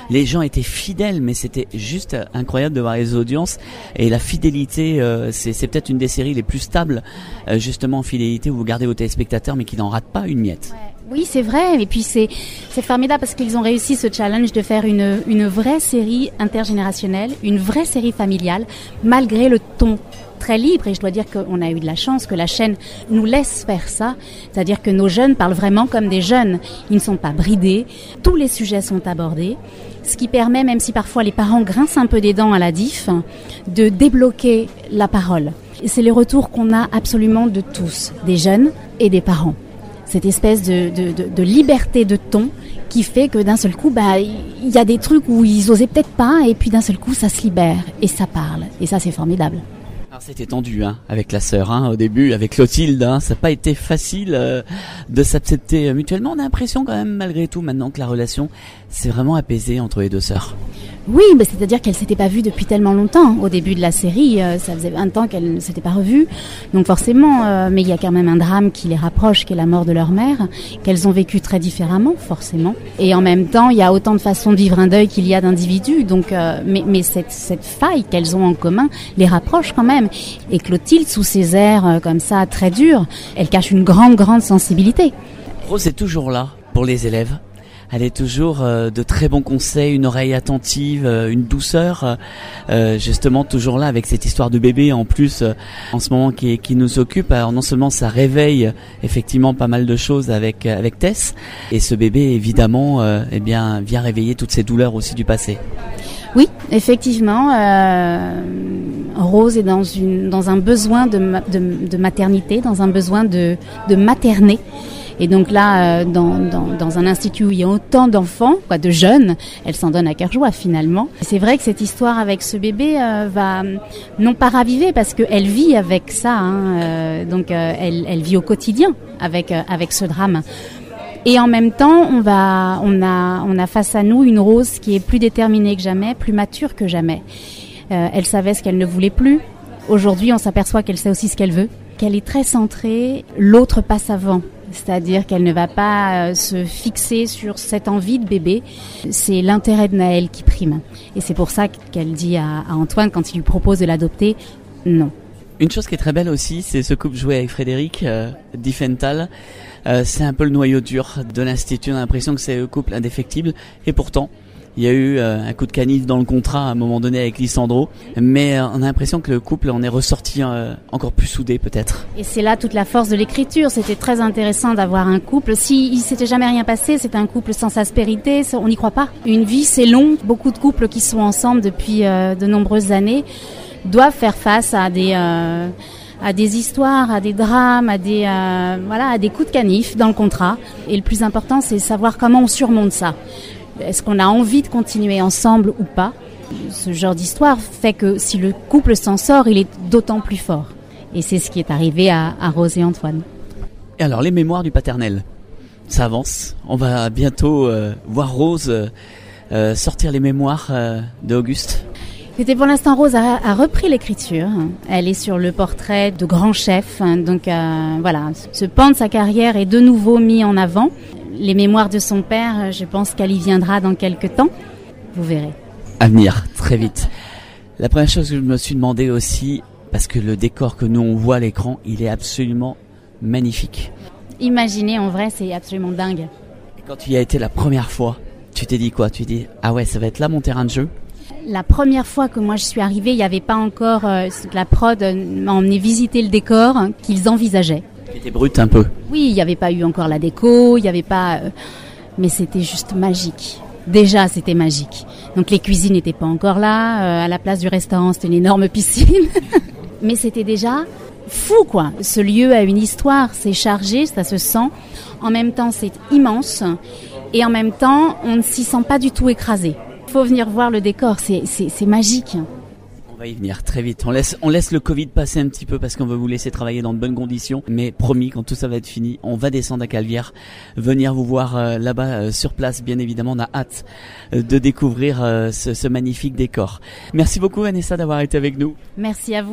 Speaker 5: Les gens étaient fidèles, mais c'était juste incroyable de voir les audiences et la fidélité. Euh, c'est, c'est peut-être une des séries les plus stables, euh, justement en fidélité, où vous gardez vos téléspectateurs, mais qui n'en ratent pas une miette.
Speaker 16: Ouais. Oui, c'est vrai. Et puis c'est c'est formidable parce qu'ils ont réussi ce challenge de faire une une vraie série intergénérationnelle, une vraie série familiale, malgré le ton très libre. Et je dois dire qu'on a eu de la chance que la chaîne nous laisse faire ça. C'est-à-dire que nos jeunes parlent vraiment comme des jeunes. Ils ne sont pas bridés. Tous les sujets sont abordés. Ce qui permet, même si parfois les parents grincent un peu des dents à la diff, de débloquer la parole. Et c'est les retours qu'on a absolument de tous, des jeunes et des parents. Cette espèce de, de, de, de liberté de ton qui fait que d'un seul coup, bah, il y a des trucs où ils osaient peut-être pas, et puis d'un seul coup, ça se libère et ça parle. Et ça, c'est formidable.
Speaker 5: Alors c'était tendu hein, avec la sœur hein, au début, avec Clotilde, hein, ça n'a pas été facile euh, de s'accepter mutuellement. On a l'impression quand même malgré tout maintenant que la relation s'est vraiment apaisée entre les deux sœurs.
Speaker 16: Oui, bah, c'est-à-dire qu'elles ne s'étaient pas vues depuis tellement longtemps. Au début de la série, euh, ça faisait vingt ans qu'elles ne s'étaient pas revues. Donc forcément, euh, mais il y a quand même un drame qui les rapproche, qui est la mort de leur mère, qu'elles ont vécu très différemment, forcément. Et en même temps, il y a autant de façons de vivre un deuil qu'il y a d'individus. Donc, euh, mais, mais cette, cette faille qu'elles ont en commun les rapproche quand même. Et Clotilde, sous ses airs euh, comme ça, très durs, elle cache une grande, grande sensibilité.
Speaker 5: Rose est toujours là pour les élèves. Elle est toujours euh, de très bons conseils, une oreille attentive, euh, une douceur, euh, justement toujours là avec cette histoire de bébé en plus euh, en ce moment qui, qui nous occupe. Alors non seulement ça réveille effectivement pas mal de choses avec avec Tess, et ce bébé évidemment euh, eh bien vient réveiller toutes ces douleurs aussi du passé.
Speaker 16: Oui, effectivement, euh, Rose est dans une dans un besoin de de, de maternité, dans un besoin de de materner. Et donc là, euh, dans, dans, dans un institut où il y a autant d'enfants, quoi, de jeunes, elle s'en donne à cœur joie finalement. Et c'est vrai que cette histoire avec ce bébé euh, va non pas raviver parce qu'elle vit avec ça, hein, euh, donc euh, elle, elle vit au quotidien avec euh, avec ce drame. Et en même temps, on va, on a, on a face à nous une Rose qui est plus déterminée que jamais, plus mature que jamais. Euh, elle savait ce qu'elle ne voulait plus. Aujourd'hui, on s'aperçoit qu'elle sait aussi ce qu'elle veut, qu'elle est très centrée. L'autre passe avant. C'est-à-dire qu'elle ne va pas euh, se fixer sur cette envie de bébé. C'est l'intérêt de Naël qui prime. Et c'est pour ça qu'elle dit à, à Antoine, quand il lui propose de l'adopter, non.
Speaker 5: Une chose qui est très belle aussi, c'est ce couple joué avec Frédéric euh, Diffenthal. Euh, c'est un peu le noyau dur de l'Institut. On a l'impression que c'est un couple indéfectible. Et pourtant, il y a eu euh, un coup de canif dans le contrat à un moment donné avec Lissandro. Mais euh, on a l'impression que le couple en est ressorti euh, encore plus soudé peut-être.
Speaker 16: Et c'est là toute la force de l'écriture. C'était très intéressant d'avoir un couple. Si il s'était jamais rien passé, c'est un couple sans aspérité. On n'y croit pas. Une vie, c'est long. Beaucoup de couples qui sont ensemble depuis euh, de nombreuses années doivent faire face à des... Euh, à des histoires, à des drames, à des euh, voilà, à des coups de canif dans le contrat. Et le plus important, c'est savoir comment on surmonte ça. Est-ce qu'on a envie de continuer ensemble ou pas ? Ce genre d'histoire fait que si le couple s'en sort, il est d'autant plus fort. Et c'est ce qui est arrivé à, à Rose et Antoine.
Speaker 5: Et alors, les mémoires du paternel, ça avance. On va bientôt euh, voir Rose euh, sortir les mémoires euh, d'Auguste.
Speaker 16: C'était pour l'instant, Rose a, a repris l'écriture. Elle est sur le portrait de grand chef. Donc euh, voilà, ce pan de sa carrière est de nouveau mis en avant. Les mémoires de son père, je pense qu'elle y viendra dans quelques temps. Vous verrez.
Speaker 5: À venir, très vite. La première chose que je me suis demandé aussi, parce que le décor que nous on voit à l'écran, il est absolument magnifique.
Speaker 16: Imaginez, en vrai, c'est absolument dingue.
Speaker 5: Et quand tu y as été la première fois, tu t'es dit quoi ? Tu t'es dit, ah ouais, ça va être là mon terrain de jeu ?
Speaker 16: La première fois que moi je suis arrivée, il n'y avait pas encore euh, la prod m'a emmené visiter le décor hein, qu'ils envisageaient.
Speaker 5: C'était brut un peu.
Speaker 16: Oui, il n'y avait pas eu encore la déco, il n'y avait pas, euh, mais c'était juste magique. Déjà, c'était magique. Donc les cuisines n'étaient pas encore là. Euh, à la place du restaurant, c'était une énorme piscine. Mais c'était déjà fou, quoi. Ce lieu a une histoire, c'est chargé, ça se sent. En même temps, c'est immense, et en même temps, on ne s'y sent pas du tout écrasé. Il faut venir voir le décor, c'est, c'est, c'est magique.
Speaker 5: On va y venir très vite. On laisse, on laisse le Covid passer un petit peu parce qu'on veut vous laisser travailler dans de bonnes conditions. Mais promis, quand tout ça va être fini, on va descendre à Calvière, venir vous voir euh, là-bas euh, sur place. Bien évidemment, on a hâte euh, de découvrir euh, ce, ce magnifique décor. Merci beaucoup Vanessa d'avoir été avec nous.
Speaker 16: Merci à vous.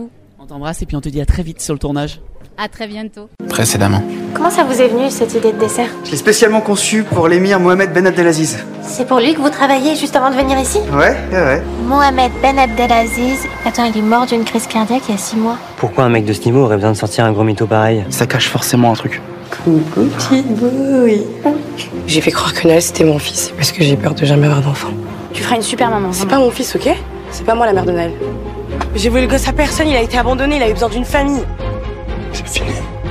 Speaker 5: On t'embrasse et puis on te dit à très vite sur le tournage.
Speaker 16: À très bientôt.
Speaker 14: Précédemment.
Speaker 17: Comment ça vous est venu cette idée de dessert?
Speaker 15: Je l'ai spécialement conçu pour l'émir Mohamed Ben Abdelaziz.
Speaker 17: C'est pour lui que vous travaillez juste avant de venir ici?
Speaker 15: Ouais, ouais, ouais.
Speaker 17: Mohamed Ben Abdelaziz, attends, il est mort d'une crise cardiaque il y a six mois.
Speaker 18: Pourquoi un mec de ce niveau aurait besoin de sortir un gros mytho pareil?
Speaker 14: Ça cache forcément un truc.
Speaker 12: Coucou, petite bouille. J'ai fait croire que Noël c'était mon fils parce que j'ai peur de jamais avoir d'enfant.
Speaker 17: Tu feras une super maman.
Speaker 12: C'est pas mon fils, ok? C'est pas moi la mère de Noël. J'ai voulu le gosse à personne, il a été abandonné, il a eu besoin d'une famille.
Speaker 14: C'est fini.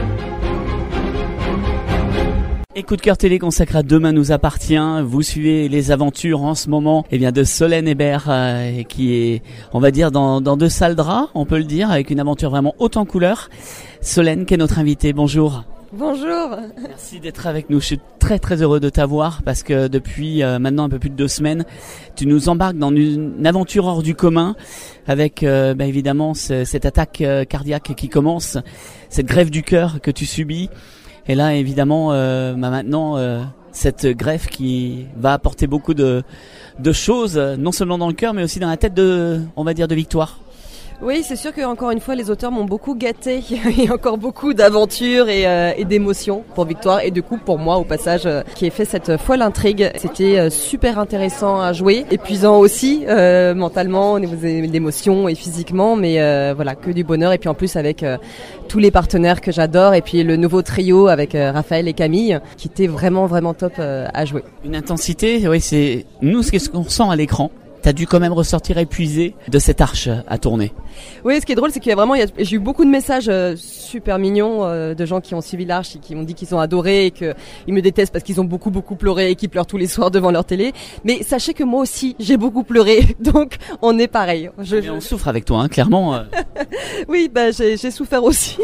Speaker 5: Et Coup de cœur télé consacré à Demain nous appartient. Vous suivez les aventures en ce moment eh bien, de Solène Hébert euh, qui est, on va dire, dans, dans de sales draps, on peut le dire, avec une aventure vraiment haute en couleurs. Solène qui est notre invitée, bonjour.
Speaker 19: Bonjour.
Speaker 5: Merci d'être avec nous. Je suis très très heureux de t'avoir parce que depuis euh, maintenant un peu plus de deux semaines, tu nous embarques dans une, une aventure hors du commun avec euh, bah, évidemment ce, cette attaque euh, cardiaque qui commence, cette greffe du cœur que tu subis. Et là, évidemment, euh, bah maintenant, euh, cette greffe qui va apporter beaucoup de, de choses, non seulement dans le cœur, mais aussi dans la tête de, on va dire, de Victoire.
Speaker 19: Oui, c'est sûr que encore une fois, les auteurs m'ont beaucoup gâté. Il y a encore beaucoup d'aventures et, euh, et d'émotions pour Victoire et du coup pour moi au passage euh, qui ai fait cette folle intrigue. C'était euh, super intéressant à jouer, épuisant aussi euh, mentalement au niveau des émotions et physiquement, mais euh, voilà, que du bonheur. Et puis en plus avec euh, tous les partenaires que j'adore et puis le nouveau trio avec euh, Raphaël et Camille qui était vraiment vraiment top euh, à jouer.
Speaker 5: Une intensité, oui, c'est nous ce qu'on ressent à l'écran. T'as dû quand même ressortir épuisé de cette arche à tourner.
Speaker 19: Oui, ce qui est drôle, c'est qu'il y a vraiment, il y a, j'ai eu beaucoup de messages euh, super mignons euh, de gens qui ont suivi l'arche et qui m'ont dit qu'ils ont adoré et qu'ils me détestent parce qu'ils ont beaucoup beaucoup pleuré et qu'ils pleurent tous les soirs devant leur télé. Mais sachez que moi aussi, j'ai beaucoup pleuré, donc on est pareil.
Speaker 5: Je, Mais on je... souffre avec toi, hein, clairement. Euh...
Speaker 19: oui, bah j'ai, j'ai souffert aussi.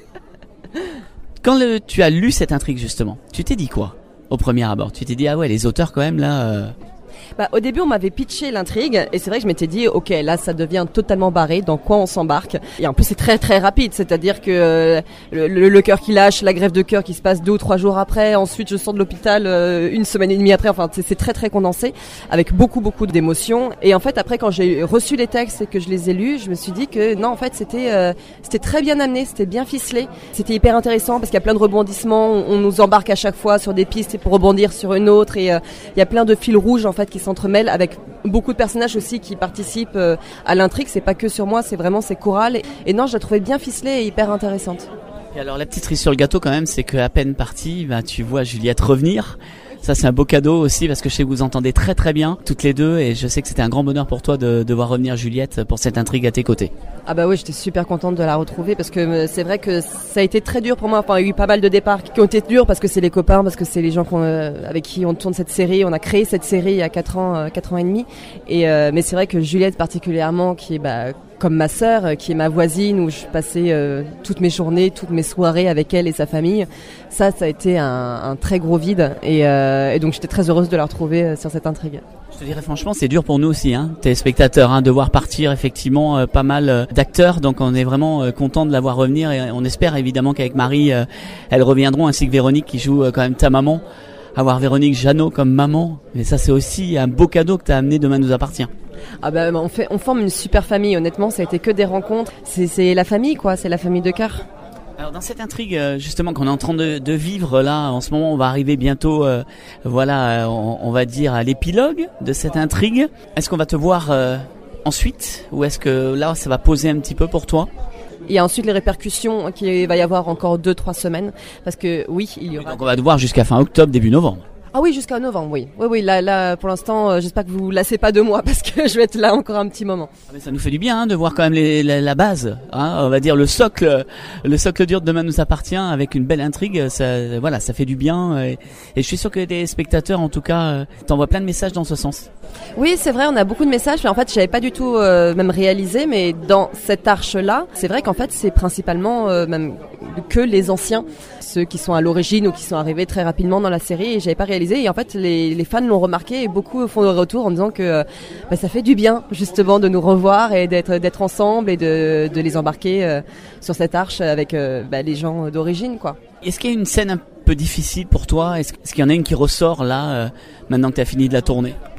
Speaker 5: Quand le, tu as lu cette intrigue justement, tu t'es dit quoi au premier abord? Tu t'es dit ah ouais, les auteurs quand même là. Euh...
Speaker 19: Bah, au début, on m'avait pitché l'intrigue et c'est vrai que je m'étais dit, ok, là, ça devient totalement barré. Dans quoi on s'embarque? Et en plus, c'est très très rapide, c'est-à-dire que euh, le, le, le cœur qui lâche, la greffe de cœur qui se passe deux ou trois jours après. Ensuite, je sors de l'hôpital euh, une semaine et demie après. Enfin, c'est, c'est très très condensé, avec beaucoup beaucoup d'émotions. Et en fait, après, quand j'ai reçu les textes et que je les ai lus, je me suis dit que non, en fait, c'était euh, c'était très bien amené, c'était bien ficelé, c'était hyper intéressant parce qu'il y a plein de rebondissements. On, on nous embarque à chaque fois sur des pistes pour rebondir sur une autre et euh, il y a plein de fils rouges en fait qui s'entremêlent avec beaucoup de personnages aussi qui participent euh, à l'intrigue. C'est pas que sur moi, c'est vraiment c'est choral et, et non, je la trouvais bien ficelée et hyper intéressante.
Speaker 5: Et alors la petite cerise sur le gâteau quand même, c'est qu'à peine partie, bah, tu vois Juliette revenir. Ça c'est un beau cadeau aussi parce que je sais que vous entendez très très bien toutes les deux et je sais que c'était un grand bonheur pour toi de, de voir revenir Juliette pour cette intrigue à tes côtés.
Speaker 19: Ah bah oui, j'étais super contente de la retrouver parce que c'est vrai que ça a été très dur pour moi. Enfin, il y a eu pas mal de départs qui ont été durs parce que c'est les copains, parce que c'est les gens qu'on, euh, avec qui on tourne cette série. On a créé cette série il y a quatre ans, euh, quatre ans et demi. Et euh, mais c'est vrai que Juliette particulièrement, qui est bah comme ma sœur, euh, qui est ma voisine, où je passais euh, toutes mes journées, toutes mes soirées avec elle et sa famille. Ça, ça a été un, un très gros vide et, euh, et donc j'étais très heureuse de la retrouver euh, sur cette intrigue.
Speaker 5: Je te dirais franchement, c'est dur pour nous aussi, hein, téléspectateurs, hein, de voir partir effectivement euh, pas mal euh, d'acteurs. Donc on est vraiment euh, content de la voir revenir et on espère évidemment qu'avec Marie, euh, elles reviendront, ainsi que Véronique qui joue euh, quand même ta maman. Avoir Véronique Jeannot comme maman, mais ça c'est aussi un beau cadeau que tu as amené Demain nous appartient.
Speaker 19: Ah bah on fait, on forme une super famille. Honnêtement, ça a été que des rencontres. C'est, c'est la famille quoi, c'est la famille de cœur.
Speaker 5: Alors dans cette intrigue justement qu'on est en train de, de vivre là, en ce moment on va arriver bientôt, euh, voilà, on, on va dire à l'épilogue de cette intrigue. Est-ce qu'on va te voir euh, ensuite ou est-ce que là ça va poser un petit peu pour toi?
Speaker 19: Il y a ensuite les répercussions qu'il va y avoir encore deux trois semaines parce que oui, il y aura.
Speaker 5: Donc on va te voir jusqu'à fin octobre, début novembre.
Speaker 19: Ah oui, jusqu'à novembre, oui. Oui, oui, là, là, pour l'instant, euh, j'espère que vous vous lassez pas de moi parce que je vais être là encore un petit moment.
Speaker 5: Ah mais ça nous fait du bien hein, de voir quand même les, la, la base, hein, on va dire le socle, le socle dur de Demain nous appartient avec une belle intrigue. Ça, voilà, ça fait du bien et, et je suis sûr que les spectateurs, en tout cas, euh, t'envoient plein de messages dans ce sens.
Speaker 19: Oui, c'est vrai, on a beaucoup de messages. Mais en fait, j'avais pas du tout euh, même réalisé, mais dans cette arche-là, c'est vrai qu'en fait, c'est principalement euh, même que les anciens, ceux qui sont à l'origine ou qui sont arrivés très rapidement dans la série. Et j'avais pas réalisé. Et en fait, les, les fans l'ont remarqué et beaucoup font le retour en disant que euh, bah, ça fait du bien justement de nous revoir et d'être d'être ensemble et de de les embarquer euh, sur cette arche avec euh, bah, les gens d'origine, quoi.
Speaker 5: Est-ce qu'il y a une scène un peu difficile pour toi? Est-ce, est-ce qu'il y en a une qui ressort là euh, maintenant que tu as fini de la tourner?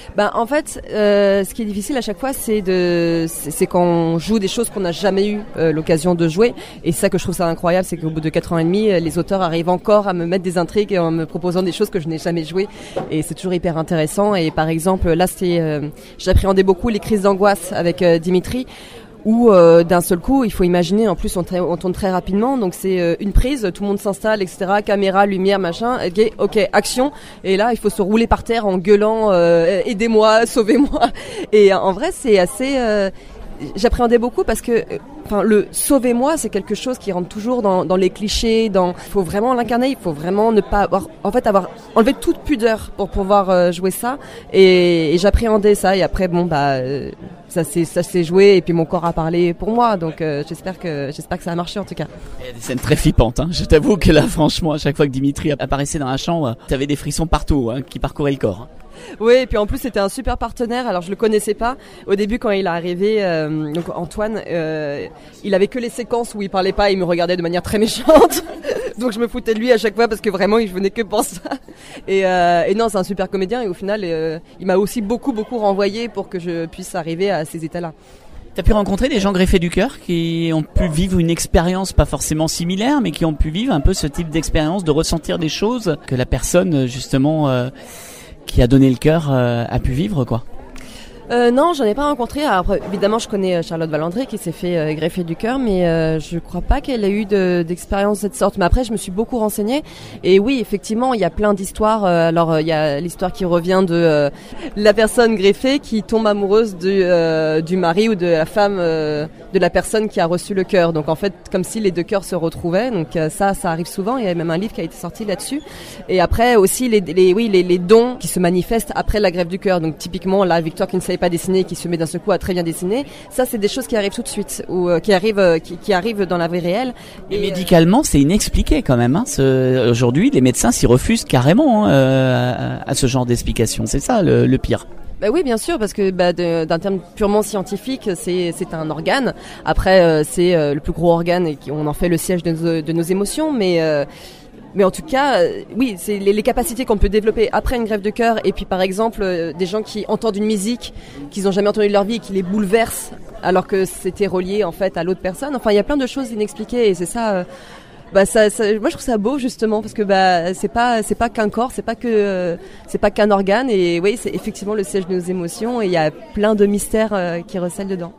Speaker 19: Ben en fait, euh, ce qui est difficile à chaque fois, c'est de, c'est, c'est quand on joue des choses qu'on n'a jamais eu euh, l'occasion de jouer. Et c'est ça que je trouve ça incroyable, c'est qu'au bout de quatre ans et demi, les auteurs arrivent encore à me mettre des intrigues en me proposant des choses que je n'ai jamais jouées. Et c'est toujours hyper intéressant. Et par exemple, là, c'était, euh, j'appréhendais beaucoup les crises d'angoisse avec euh, Dimitri. Où euh, d'un seul coup, il faut imaginer, en plus on, tra- on tourne très rapidement, donc c'est euh, une prise, tout le monde s'installe, et cetera. Caméra, lumière, machin, ok, ok, action. Et là, il faut se rouler par terre en gueulant euh, aidez-moi, sauvez-moi. Et en vrai, c'est assez... Euh, j'appréhendais beaucoup parce que, enfin, le sauvez-moi, c'est quelque chose qui rentre toujours dans, dans les clichés. Dans, il faut vraiment l'incarner. Il faut vraiment ne pas avoir, en fait, avoir enlevé toute pudeur pour pouvoir euh, jouer ça. Et, et j'appréhendais ça. Et après, bon, bah, euh, ça s'est, ça s'est joué. Et puis mon corps a parlé pour moi. Donc, euh, j'espère que, j'espère que ça a marché en tout cas.
Speaker 5: Il y a des scènes très flippantes. Hein. Je t'avoue que là, franchement, à chaque fois que Dimitri apparaissait dans la chambre, t'avais des frissons partout, hein, qui parcouraient le corps. Hein.
Speaker 19: Oui, et puis en plus c'était un super partenaire. Alors je le connaissais pas au début quand il est arrivé. Euh, donc Antoine, euh, il avait que les séquences où il parlait pas, et il me regardait de manière très méchante. Donc je me foutais de lui à chaque fois parce que vraiment il venait que pour ça. Et, euh, et non, c'est un super comédien et au final euh, il m'a aussi beaucoup beaucoup renvoyé pour que je puisse arriver à ces états-là.
Speaker 5: T'as pu rencontrer des gens greffés du cœur qui ont pu vivre une expérience pas forcément similaire, mais qui ont pu vivre un peu ce type d'expérience, de ressentir des choses que la personne justement euh, qui a donné le cœur euh, a pu vivre, quoi.
Speaker 19: Euh, non, j'en ai pas rencontré. Alors, évidemment, je connais Charlotte Valandré qui s'est fait euh, greffer du cœur, mais euh, je crois pas qu'elle ait eu de, d'expérience de cette sorte. Mais après, je me suis beaucoup renseignée. Et oui, effectivement, il y a plein d'histoires. Euh, alors, il euh, y a l'histoire qui revient de euh, la personne greffée qui tombe amoureuse du, euh, du mari ou de la femme euh, de la personne qui a reçu le cœur. Donc, en fait, comme si les deux cœurs se retrouvaient. Donc, euh, ça, ça arrive souvent. Il y a même un livre qui a été sorti là-dessus. Et après, aussi, les, les, oui, les, les dons qui se manifestent après la greffe du cœur. Donc, typiquement, là, Victoire qui ne savait pas dessiner, qui se met d'un seul coup à très bien dessiner, ça c'est des choses qui arrivent tout de suite ou euh, qui arrivent euh, qui, qui arrivent dans la vie réelle.
Speaker 5: Et, et médicalement, c'est inexpliqué quand même. Hein. Ce, aujourd'hui, les médecins s'y refusent carrément hein, euh, à, à ce genre d'explication. C'est ça le, le pire.
Speaker 19: Bah oui, bien sûr, parce que bah, de, d'un terme purement scientifique, c'est c'est un organe. Après, euh, c'est euh, le plus gros organe et on en fait le siège de nos, de nos émotions, mais euh, Mais en tout cas, euh, oui, c'est les, les capacités qu'on peut développer après une greffe de cœur. Et puis par exemple, euh, des gens qui entendent une musique qu'ils n'ont jamais entendue de leur vie et qui les bouleverse alors que c'était relié en fait à l'autre personne. Enfin, il y a plein de choses inexpliquées et c'est ça. Euh, bah ça, ça, moi je trouve ça beau justement parce que bah c'est pas c'est pas qu'un corps, c'est pas que euh, c'est pas qu'un organe et oui, c'est effectivement le siège de nos émotions et il y a plein de mystères euh, qui recèlent dedans.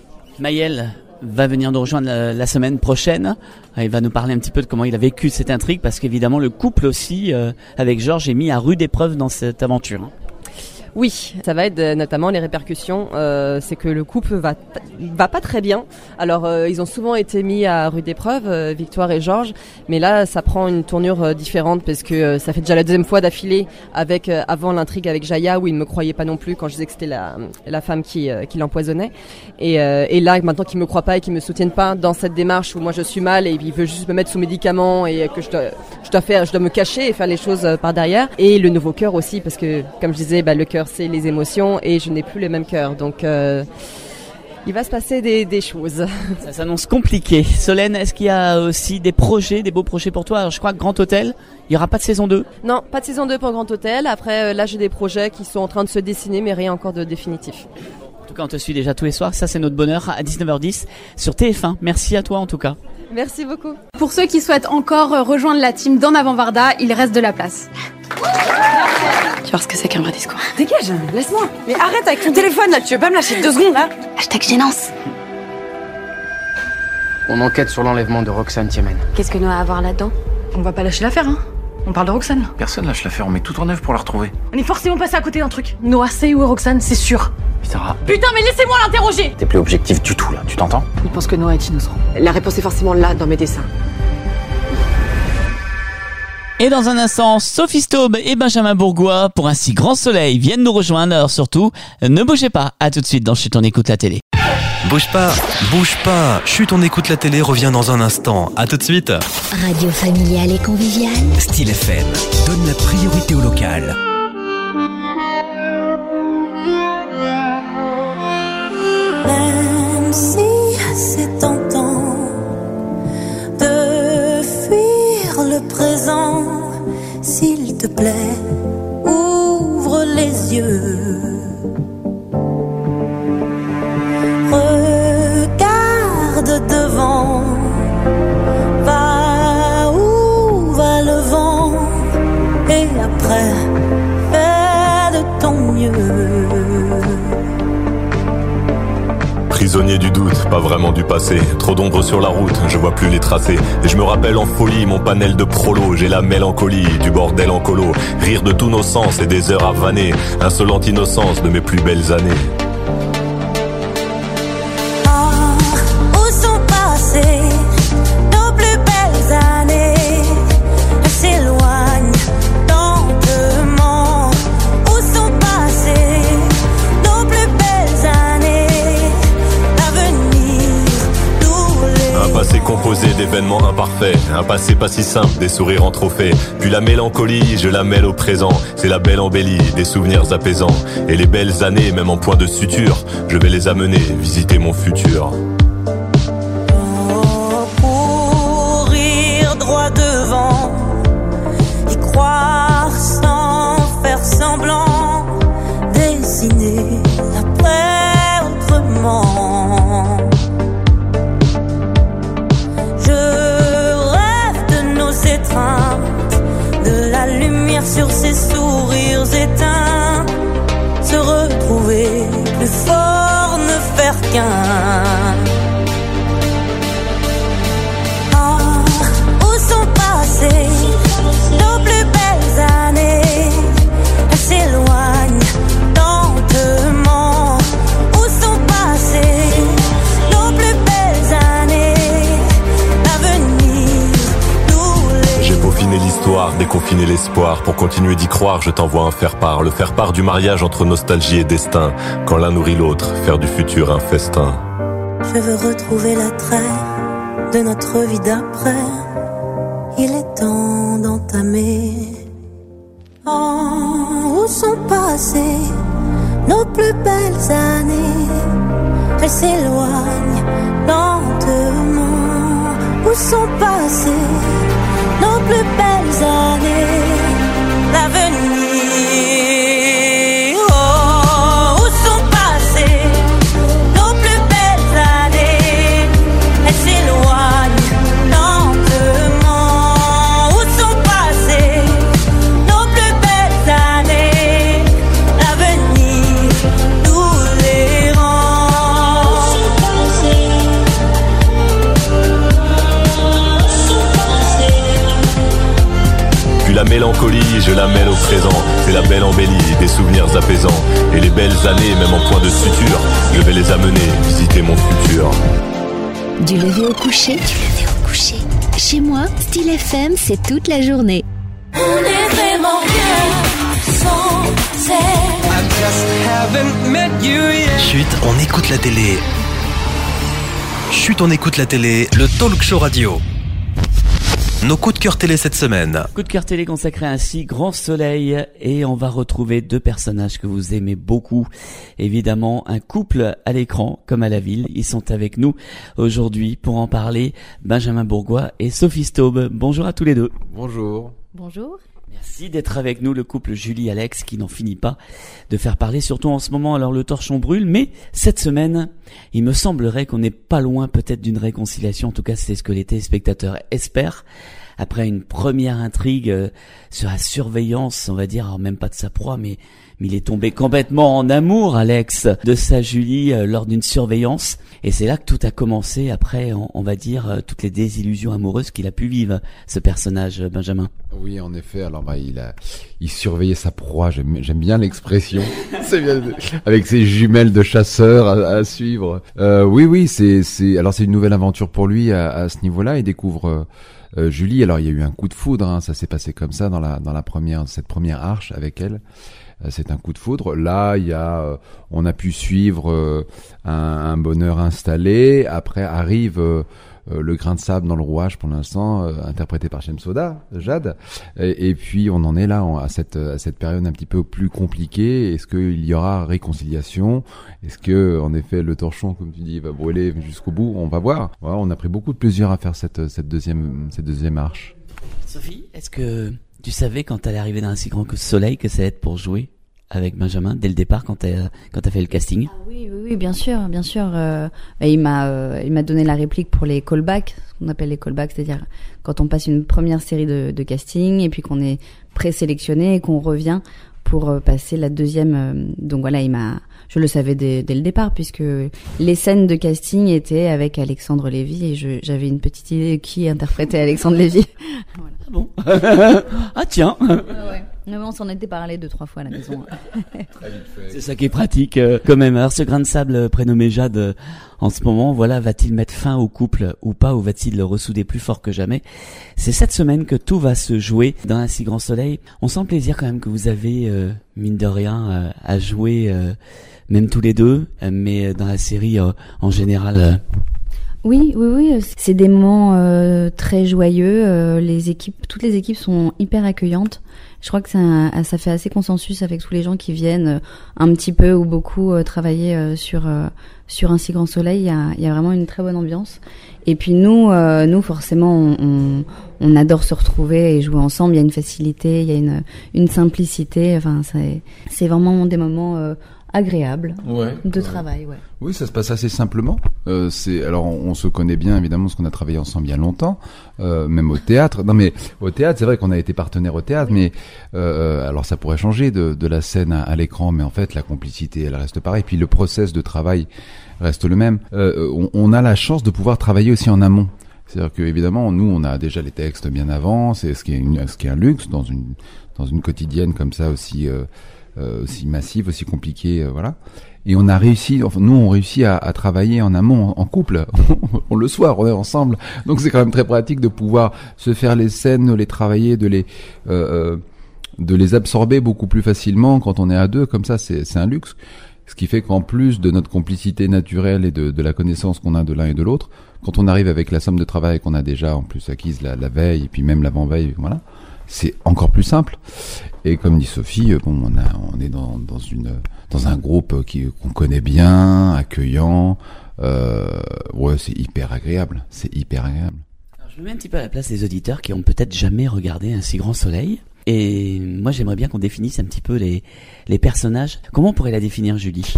Speaker 5: Maëlle va venir nous rejoindre la, la semaine prochaine. Il va nous parler un petit peu de comment il a vécu cette intrigue parce qu'évidemment le couple aussi euh, avec Georges est mis à rude épreuve dans cette aventure. Hein.
Speaker 19: Oui, ça va être notamment les répercussions. Euh, c'est que le couple va va pas très bien. Alors euh, ils ont souvent été mis à rude épreuve, euh, Victoire et Georges, mais là ça prend une tournure euh, différente parce que euh, ça fait déjà la deuxième fois d'affilée avec euh, avant l'intrigue avec Jaya où ils ne me croyaient pas non plus quand je disais que c'était la la femme qui euh, qui l'empoisonnait. Et euh, et là maintenant qu'ils me croient pas et qu'ils me soutiennent pas dans cette démarche où moi je suis mal et il veut juste me mettre sous médicaments et que je dois je dois faire je dois me cacher et faire les choses euh, par derrière. Et le nouveau cœur aussi parce que comme je disais, bah le cœur c'est les émotions et je n'ai plus le même cœur. Donc euh, il va se passer des, des choses.
Speaker 5: Ça s'annonce compliqué. Solène, est-ce qu'il y a aussi des projets, des beaux projets pour toi? Alors, je crois que Grand Hôtel, il n'y aura pas de saison deux.
Speaker 19: Non, pas de saison deux pour Grand Hôtel. Après, euh, là, j'ai des projets qui sont en train de se dessiner, mais rien encore de définitif.
Speaker 5: En tout cas, on te suit déjà tous les soirs. Ça, c'est notre bonheur à dix-neuf heures dix sur T F un. Merci à toi, en tout cas.
Speaker 19: Merci beaucoup.
Speaker 20: Pour ceux qui souhaitent encore rejoindre la team d'En Avant Varda, il reste de la place.
Speaker 12: Tu vois ce que c'est qu'un vrai discours.
Speaker 21: Dégage, laisse-moi. Mais arrête avec ton téléphone là, tu veux pas me lâcher deux secondes là?
Speaker 12: Hashtag gênance.
Speaker 22: On enquête sur l'enlèvement de Roxane Thiémen.
Speaker 12: Qu'est-ce que nous a à voir là-dedans?
Speaker 21: On va pas lâcher l'affaire, hein. On parle de Roxane là.
Speaker 14: Personne lâche l'affaire, on met tout en œuvre pour la retrouver.
Speaker 21: On est forcément passé à côté d'un truc. Noah sait où est Roxane, c'est sûr.
Speaker 14: Sarah.
Speaker 21: Putain, mais laissez-moi l'interroger.
Speaker 14: T'es plus objectif du tout là, tu t'entends?
Speaker 21: Il pense que Noah est innocent.
Speaker 12: La réponse est forcément là, dans mes dessins.
Speaker 5: Et dans un instant, Sophie Staub et Benjamin Bourgois pour un si grand soleil viennent nous rejoindre. Alors surtout, ne bougez pas. À tout de suite dans Chut, on écoute la télé.
Speaker 1: Bouge pas, bouge pas. Chut, on écoute la télé revient dans un instant. À tout de suite.
Speaker 3: Radio familiale et conviviale.
Speaker 4: Style F M donne la priorité au local.
Speaker 23: Même si c'est tentant de fuir le présent, s'il te plaît, ouvre les yeux. Regarde devant, va où va le vent, et après, fais de ton mieux.
Speaker 2: Prisonnier du doute, pas vraiment du passé. Trop d'ombre sur la route, je vois plus les tracés. Et je me rappelle en folie mon panel de prolo. J'ai la mélancolie du bordel en colo. Rire de tous nos sens et des heures à vanner. Insolente innocence de mes plus belles années.
Speaker 23: Ah, où sont passées nos plus belles années? Elles s'éloignent lentement. Où sont passées nos plus belles années?
Speaker 2: Un passé composé d'événements imparfaits, un passé pas si simple, des sourires en trophée. Puis la mélancolie, je la mêle au présent. C'est la belle embellie, des souvenirs apaisants. Et les belles années, même en point de suture, je vais les amener visiter mon futur.
Speaker 23: Oh, courir droit devant, y croire sans faire semblant, dessiner l'après autrement. De la lumière sur ses sourires éteints, se retrouver plus fort, ne faire qu'un. Ah, où sont passées nos plus belles années? Elles s'éloignent lentement. Où sont passées nos plus belles années? L'avenir.
Speaker 2: J'ai peaufiné l'histoire, déconfiné l'espoir. Pour continuer d'y croire, je t'envoie un faire-part. Le faire-part du mariage entre nostalgie et destin. Quand l'un nourrit l'autre, faire du futur un festin.
Speaker 23: Je veux retrouver l'attrait de notre vie d'après. Il est temps d'entamer. Oh, où sont passées nos plus belles années? Elles s'éloignent lentement. Où sont passées nos plus belles années? L'avenir. Oh, où sont passées nos plus belles années? Elles s'éloignent lentement. Où sont passées nos plus belles années? L'avenir nous les rend. Où sont passées?
Speaker 2: Puis la mélancolie, je la mêle au présent. C'est la belle embellie, des souvenirs apaisants. Et les belles années, même en point de suture, je vais les amener visiter mon futur.
Speaker 3: Du lever au coucher, du lever au coucher. Chez moi, Style F M, c'est toute la journée.
Speaker 23: On est vraiment bien sans elle.
Speaker 1: Chut, on écoute la télé. Chut, on écoute la télé, le talk show radio. Nos coups de cœur télé cette semaine.
Speaker 5: Coup de cœur télé consacré ainsi Grand Soleil, et on va retrouver deux personnages que vous aimez beaucoup. Évidemment, un couple à l'écran comme à la ville. Ils sont avec nous aujourd'hui pour en parler. Benjamin Bourgois et Sophie Staub. Bonjour à tous les deux.
Speaker 7: Bonjour.
Speaker 16: Bonjour.
Speaker 5: Merci d'être avec nous, le couple Julie-Alex qui n'en finit pas de faire parler, surtout en ce moment. Alors le torchon brûle, mais cette semaine, il me semblerait qu'on n'est pas loin peut-être d'une réconciliation. En tout cas, c'est ce que les téléspectateurs espèrent. Après une première intrigue euh, sur la surveillance, on va dire, alors même pas de sa proie, mais, mais il est tombé complètement en amour, Alex, de sa Julie euh, lors d'une surveillance. Et c'est là que tout a commencé, après, on, on va dire, euh, toutes les désillusions amoureuses qu'il a pu vivre, ce personnage, Benjamin.
Speaker 7: Oui, en effet. Alors, bah, il a, il surveillait sa proie. J'aime, j'aime bien l'expression. C'est bien, avec ses jumelles de chasseurs à, à suivre. Euh, oui, oui, c'est, c'est, alors c'est une nouvelle aventure pour lui à, à ce niveau-là. Il découvre euh, euh, Julie. Alors, il y a eu un coup de foudre. Hein, ça s'est passé comme ça dans la, dans la première, cette première arche avec elle. Euh, c'est un coup de foudre. Là, il y a, euh, on a pu suivre euh, un, un bonheur installé. Après arrive euh, Euh, le grain de sable dans le rouage pour l'instant, euh, interprété par Shemsoda, Jade. Et, et puis on en est là on, à cette à cette période un petit peu plus compliquée. Est-ce qu'il y aura réconciliation? Est-ce que en effet le torchon, comme tu dis, va brûler jusqu'au bout? On va voir. Voilà, on a pris beaucoup de plaisir à faire cette cette deuxième cette deuxième arche.
Speaker 5: Sophie, est-ce que tu savais quand t'allais arriver dans un si grand soleil que ça allait être pour jouer? avec Benjamin dès le départ quand t'as quand t'as fait le casting?
Speaker 6: Ah oui, oui, oui, bien sûr, bien sûr. Euh, il m'a, euh, il m'a donné la réplique pour les callbacks, ce qu'on appelle les callbacks, c'est-à-dire quand on passe une première série de, de casting et puis qu'on est présélectionné et qu'on revient pour euh, passer la deuxième. Euh, donc voilà, il m'a, je le savais dès, dès le départ puisque les scènes de casting étaient avec Alexandre Lévy et je, j'avais une petite idée de qui interprétait Alexandre Lévy. Voilà.
Speaker 5: Ah bon? Ah tiens.
Speaker 6: Ouais, ouais. Mais on s'en était parlé deux, trois fois à la maison.
Speaker 5: C'est ça qui est pratique, euh, quand même. Alors, ce grain de sable prénommé Jade, euh, en ce moment, voilà, va-t-il mettre fin au couple ou pas, ou va-t-il le ressouder plus fort que jamais? C'est cette semaine que tout va se jouer dans Un si grand soleil. On sent le plaisir quand même que vous avez, euh, mine de rien, euh, à jouer, euh, même tous les deux, euh, mais dans la série euh, en général. Euh,
Speaker 6: Oui, oui, oui, c'est des moments euh, très joyeux. Euh, les équipes, toutes les équipes sont hyper accueillantes. Je crois que ça, ça fait assez consensus avec tous les gens qui viennent euh, un petit peu ou beaucoup euh, travailler euh, sur euh, sur Un si grand soleil. Il y a, il y a vraiment une très bonne ambiance. Et puis nous, euh, nous forcément, on, on, on adore se retrouver et jouer ensemble. Il y a une facilité, il y a une une simplicité. Enfin, c'est c'est vraiment des moments euh, agréable
Speaker 7: ouais,
Speaker 6: de
Speaker 7: ouais.
Speaker 6: travail, ouais.
Speaker 7: Oui, ça se passe assez simplement. Euh, c'est alors on, on se connaît bien évidemment parce qu'on a travaillé ensemble il y a longtemps, euh, même au théâtre. Non mais au théâtre, c'est vrai qu'on a été partenaires au théâtre, mais euh, alors ça pourrait changer de, de la scène à, à l'écran, mais en fait la complicité elle reste pareille. Puis le process de travail reste le même. Euh, on, on a la chance de pouvoir travailler aussi en amont. C'est-à-dire que évidemment nous on a déjà les textes bien avant, c'est ce qui est une, ce qui est un luxe dans une dans une quotidienne comme ça aussi. Euh, Euh, aussi massive, aussi compliquée, euh, voilà. Et on a réussi, enfin, nous on réussit à, à travailler en amont, en, en couple. On le soir, on est ensemble. Donc c'est quand même très pratique de pouvoir se faire les scènes, de les travailler, de les euh, de les absorber beaucoup plus facilement quand on est à deux. Comme ça, c'est c'est un luxe. Ce qui fait qu'en plus de notre complicité naturelle et de, de la connaissance qu'on a de l'un et de l'autre, quand on arrive avec la somme de travail qu'on a déjà en plus acquise la, la veille et puis même l'avant-veille, voilà. C'est encore plus simple. Et comme dit Sophie, bon, on a, on est dans, dans une, dans un groupe qui, qu'on connaît bien, accueillant. Euh, ouais, c'est hyper agréable. C'est hyper agréable.
Speaker 5: Alors, je me mets un petit peu à la place des auditeurs qui ont peut-être jamais regardé Un si grand soleil. Et moi, j'aimerais bien qu'on définisse un petit peu les, les personnages. Comment on pourrait la définir, Julie?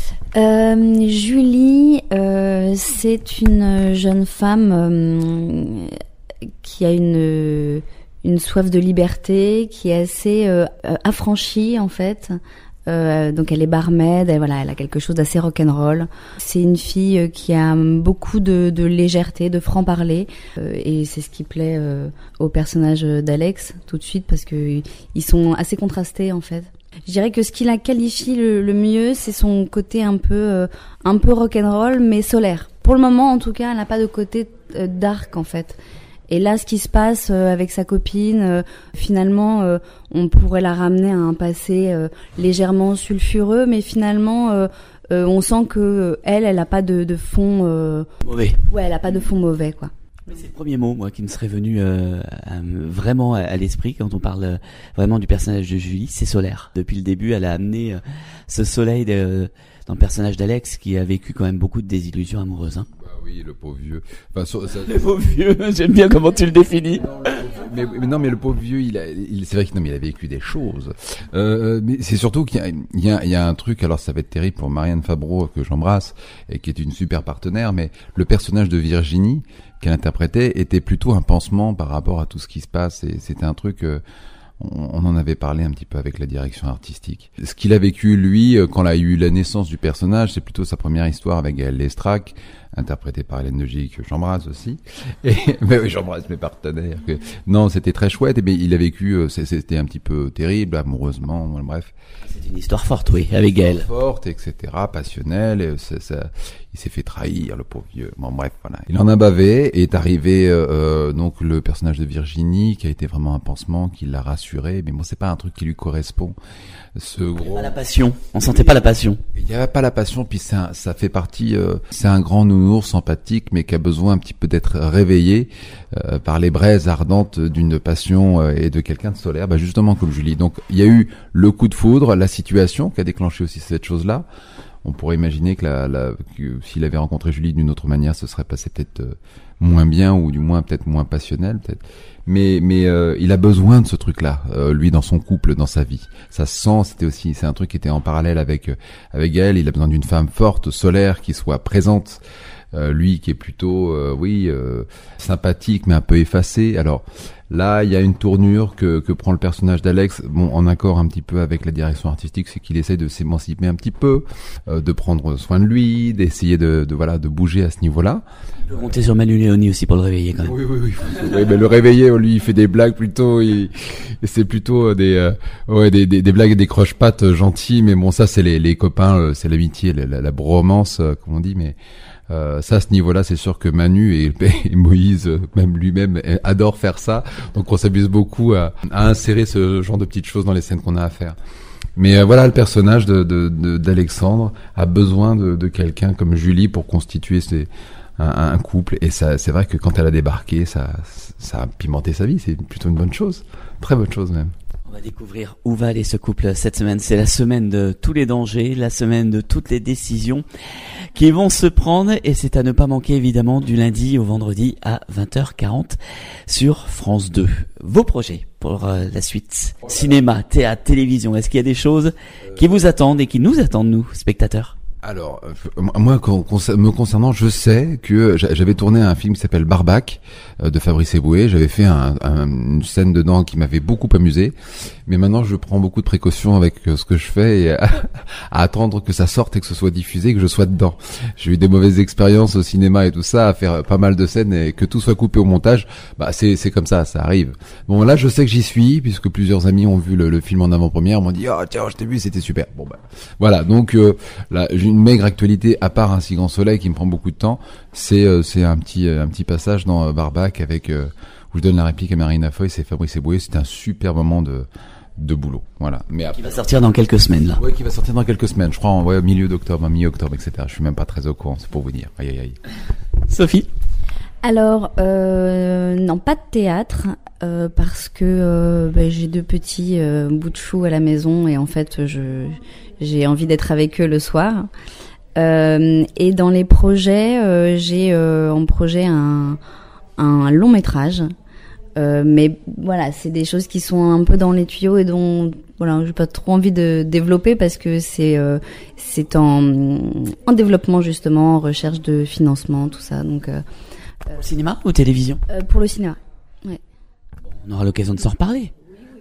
Speaker 6: Euh, Julie, euh, c'est une jeune femme euh, qui a une une soif de liberté, qui est assez euh, affranchie en fait. Euh, donc elle est barmaid, et voilà, elle a quelque chose d'assez rock'n'roll. C'est une fille qui a beaucoup de, de légèreté, de franc-parler, euh, et c'est ce qui plaît euh, au personnage d'Alex tout de suite parce que ils sont assez contrastés en fait. Je dirais que ce qui la qualifie le, le mieux, c'est son côté un peu euh, un peu rock'n'roll mais solaire. Pour le moment, en tout cas, elle n'a pas de côté euh, dark en fait. Et là, ce qui se passe euh, avec sa copine, euh, finalement, euh, on pourrait la ramener à un passé euh, légèrement sulfureux, mais finalement, euh, euh, on sent que euh, elle, elle a pas de, de fond euh,
Speaker 5: mauvais.
Speaker 6: Ouais, elle a pas de fond mauvais, quoi.
Speaker 5: Mais c'est le premier mot, moi, qui me serait venu euh, à, vraiment à, à l'esprit quand on parle euh, vraiment du personnage de Julie, c'est solaire. Depuis le début, elle a amené euh, ce soleil de, dans le personnage d'Alex, qui a vécu quand même beaucoup de désillusions amoureuses. Hein.
Speaker 7: Oui, le pauvre vieux. Enfin, so, ça...
Speaker 5: Le pauvre vieux, j'aime bien comment tu le définis.
Speaker 7: Non, le mais, mais non, mais le pauvre vieux, il a, il, c'est vrai qu'il non, mais il a vécu des choses. Euh, mais c'est surtout qu'il y a, il y a, il y a un truc. Alors, ça va être terrible pour Marianne Fabreau que j'embrasse et qui est une super partenaire. Mais le personnage de Virginie qu'elle interprétait était plutôt un pansement par rapport à tout ce qui se passe. Et c'était un truc. Euh, On en avait parlé un petit peu avec la direction artistique. Ce qu'il a vécu, lui, quand il a eu la naissance du personnage, c'est plutôt sa première histoire avec Gaël Lestrac, interprété par Hélène de Gilles, que j'embrasse aussi. Et, mais oui, j'embrasse mes partenaires. Que, non, c'était très chouette, mais il a vécu, c'était un petit peu terrible, amoureusement, bref.
Speaker 5: C'est une histoire forte, oui, avec Gaël.
Speaker 7: Forte, et cetera, passionnelle, et ça, ça, il s'est fait trahir, le pauvre vieux. Bon, bref, voilà. Il en a bavé, et est arrivé, euh, donc, le personnage de Virginie, qui a été vraiment un pansement, qui l'a rassuré, mais bon, c'est pas un truc qui lui correspond. Ce gros...
Speaker 5: Pas la passion. On sentait pas la passion.
Speaker 7: Il y avait pas la passion, puis c'est un, ça fait partie, euh, c'est un grand nounours sympathique, mais qui a besoin un petit peu d'être réveillé, euh, par les braises ardentes d'une passion euh, et de quelqu'un de solaire, bah, justement, comme Julie. Donc, il y a eu le coup de foudre, la situation qui a déclenché aussi cette chose-là. on pourrait imaginer que, la, la, que s'il avait rencontré Julie d'une autre manière, ce serait passé peut-être euh, moins bien ou du moins peut-être moins passionnel, peut-être. Mais mais euh, il a besoin de ce truc-là, euh, lui dans son couple, dans sa vie. Ça se sent. C'était aussi, c'est un truc qui était en parallèle avec euh, avec elle. Il a besoin d'une femme forte, solaire, qui soit présente. Euh, lui qui est plutôt, euh, oui, euh, sympathique mais un peu effacé. Alors là, il y a une tournure que, que prend le personnage d'Alex, bon, en accord un petit peu avec la direction artistique, c'est qu'il essaie de s'émanciper un petit peu, euh, de prendre soin de lui, d'essayer de, de voilà, de bouger à ce niveau-là.
Speaker 5: On peut compter sur Manu Léoni aussi pour le réveiller quand même.
Speaker 7: Oui, oui, oui. oui mais le réveiller, lui, il fait des blagues plutôt, il, c'est plutôt des, euh, ouais, des, des, des blagues et des croche-pattes gentils, mais bon, ça, c'est les, les copains, c'est l'amitié, la, la, la bromance, euh, comme on dit, mais. Euh, ça, à ce niveau-là, c'est sûr que Manu et, et Moïse, même lui-même, adorent faire ça. Donc, on s'amuse beaucoup à, à insérer ce genre de petites choses dans les scènes qu'on a à faire. Mais euh, voilà, le personnage de, de, de, d'Alexandre a besoin de, de quelqu'un comme Julie pour constituer ses, un, un couple. Et ça, c'est vrai que quand elle a débarqué, ça, ça a pimenté sa vie. C'est plutôt une bonne chose, très bonne chose même.
Speaker 5: On va découvrir où va aller ce couple cette semaine. C'est la semaine de tous les dangers, la semaine de toutes les décisions qui vont se prendre, et c'est à ne pas manquer évidemment du lundi au vendredi à vingt heures quarante sur France deux. Vos projets pour euh, la suite, cinéma, théâtre, télévision, est-ce qu'il y a des choses qui vous attendent et qui nous attendent, nous, spectateurs ?
Speaker 7: Alors, euh, moi, con, con, me concernant, je sais que j'avais tourné un film qui s'appelle Barbac euh, de Fabrice Eboué. J'avais fait un, un, une scène dedans qui m'avait beaucoup amusé. Mais maintenant, je prends beaucoup de précautions avec ce que je fais et à, à attendre que ça sorte et que ce soit diffusé, que je sois dedans. J'ai eu des mauvaises expériences au cinéma et tout ça, à faire pas mal de scènes et que tout soit coupé au montage. Bah, c'est, c'est comme ça, ça arrive. Bon, là, je sais que j'y suis puisque plusieurs amis ont vu le, le film en avant-première, m'ont dit, oh tiens, je t'ai vu, c'était super. Bon bah, voilà. Donc euh, là, j'ai une maigre actualité à part Un si grand soleil qui me prend beaucoup de temps. C'est euh, c'est un petit euh, un petit passage dans euh, Barbac avec euh, où je donne la réplique à Marina Foy, c'est Fabrice Eboué. C'est un super moment de de boulot, voilà.
Speaker 5: Mais après, qui va sortir dans quelques semaines là.
Speaker 7: Ouais, qui va sortir dans quelques semaines. Je crois en ouais, milieu d'octobre, mi-octobre, et cetera. Je suis même pas très au courant, c'est pour vous dire. Aïe aïe aïe.
Speaker 5: Sophie.
Speaker 6: Alors euh, non, pas de théâtre euh, parce que euh, bah, j'ai deux petits euh, bouts de chou à la maison et en fait je j'ai envie d'être avec eux le soir. Euh, et dans les projets, euh, j'ai euh, en projet un un long métrage. Euh, mais voilà, c'est des choses qui sont un peu dans les tuyaux et dont voilà, j'ai pas trop envie de développer parce que c'est euh, c'est en en développement justement, en recherche de financement, tout ça. Donc euh,
Speaker 5: pour le cinéma ou télévision ?
Speaker 6: euh, Pour le cinéma. Ouais.
Speaker 5: On aura l'occasion de s'en reparler. Hein ?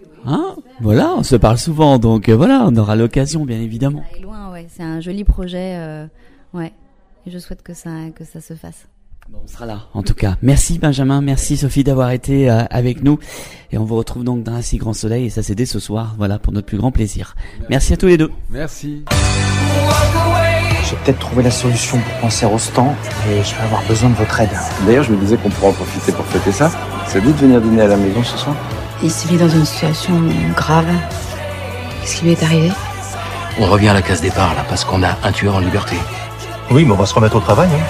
Speaker 5: Voilà, on se parle souvent, donc euh, voilà, on aura l'occasion, bien évidemment.
Speaker 6: Ça est loin, ouais. C'est un joli projet, euh, ouais. Et je souhaite que ça que ça se fasse.
Speaker 5: Bon, on sera là, en tout cas. Merci Benjamin, merci Sophie d'avoir été euh, avec nous. Et on vous retrouve donc dans Un si grand soleil, et ça c'est dès ce soir, voilà, pour notre plus grand plaisir. Merci, Merci à tous les deux.
Speaker 7: Merci.
Speaker 8: J'ai peut-être trouvé la solution pour penser à Rostand, et je vais avoir besoin de votre aide.
Speaker 9: D'ailleurs, je me disais qu'on pourrait en profiter pour fêter ça. Ça dit de venir dîner à la maison ce soir ?
Speaker 12: Il se vit dans une situation grave. Qu'est-ce qui lui est arrivé ?
Speaker 8: On revient à la case départ, là, parce qu'on a un tueur en liberté.
Speaker 11: Oui, mais on va se remettre au travail, hein.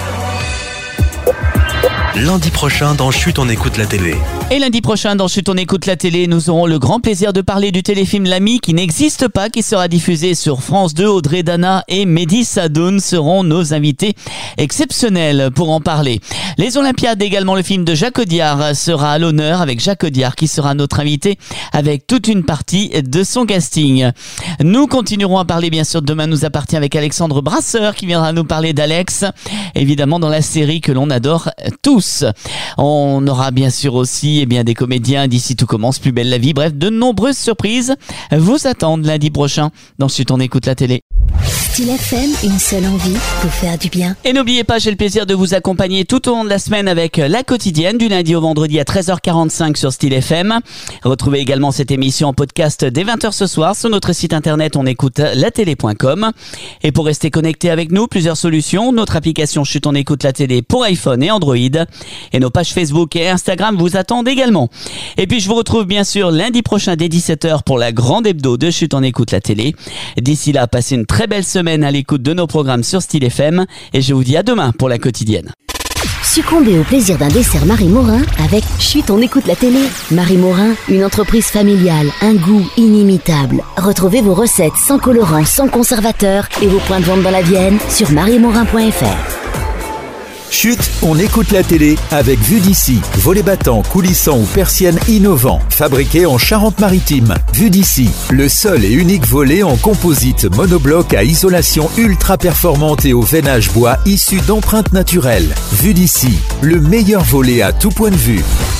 Speaker 1: Lundi prochain dans Chut on écoute la télé.
Speaker 5: Et lundi prochain dans Chut on écoute la télé, nous aurons le grand plaisir de parler du téléfilm L'Ami qui n'existe pas, qui sera diffusé sur France deux. Audrey Dana et Mehdi Sadoun seront nos invités exceptionnels pour en parler. Les Olympiades également, le film de Jacques Audiard sera à l'honneur avec Jacques Audiard qui sera notre invité avec toute une partie de son casting. Nous continuerons à parler bien sûr, Demain nous appartient avec Alexandre Brasseur qui viendra nous parler d'Alex, évidemment dans la série que l'on adore tous. On aura bien sûr aussi eh bien, des comédiens d'ici tout commence, Plus belle la vie, bref, de nombreuses surprises vous attendent lundi prochain dans Chut on écoute la télé.
Speaker 3: Style F M, une seule envie, vous faire du bien.
Speaker 5: Et n'oubliez pas, j'ai le plaisir de vous accompagner tout au long de la semaine avec La Quotidienne du lundi au vendredi à treize heures quarante-cinq sur Style F M. Retrouvez également cette émission en podcast dès vingt heures ce soir sur notre site internet on écoute la télé point com. Et pour rester connecté avec nous, plusieurs solutions. Notre application Chut on écoute la télé pour iPhone et Android. Et nos pages Facebook et Instagram vous attendent également. Et puis je vous retrouve bien sûr lundi prochain dès dix-sept heures pour la grande hebdo de Chut on écoute la télé. D'ici là, passez une très belle semaine à l'écoute de nos programmes sur Style F M et je vous dis à demain pour La Quotidienne.
Speaker 3: Succombez au plaisir d'un dessert Marie Morin avec Chut, on écoute la télé. Marie Morin, une entreprise familiale, un goût inimitable. Retrouvez vos recettes sans colorant, sans conservateur et vos points de vente dans la Vienne sur marie morin point f r.
Speaker 10: Chut, on écoute la télé avec Vue d'ici. Volets battants, coulissants ou persiennes innovants. Fabriqués en Charente-Maritime. Vue d'ici, le seul et unique volet en composite monobloc à isolation ultra performante et au veinage bois issu d'empreintes naturelles. Vue d'ici, le meilleur volet à tout point de vue.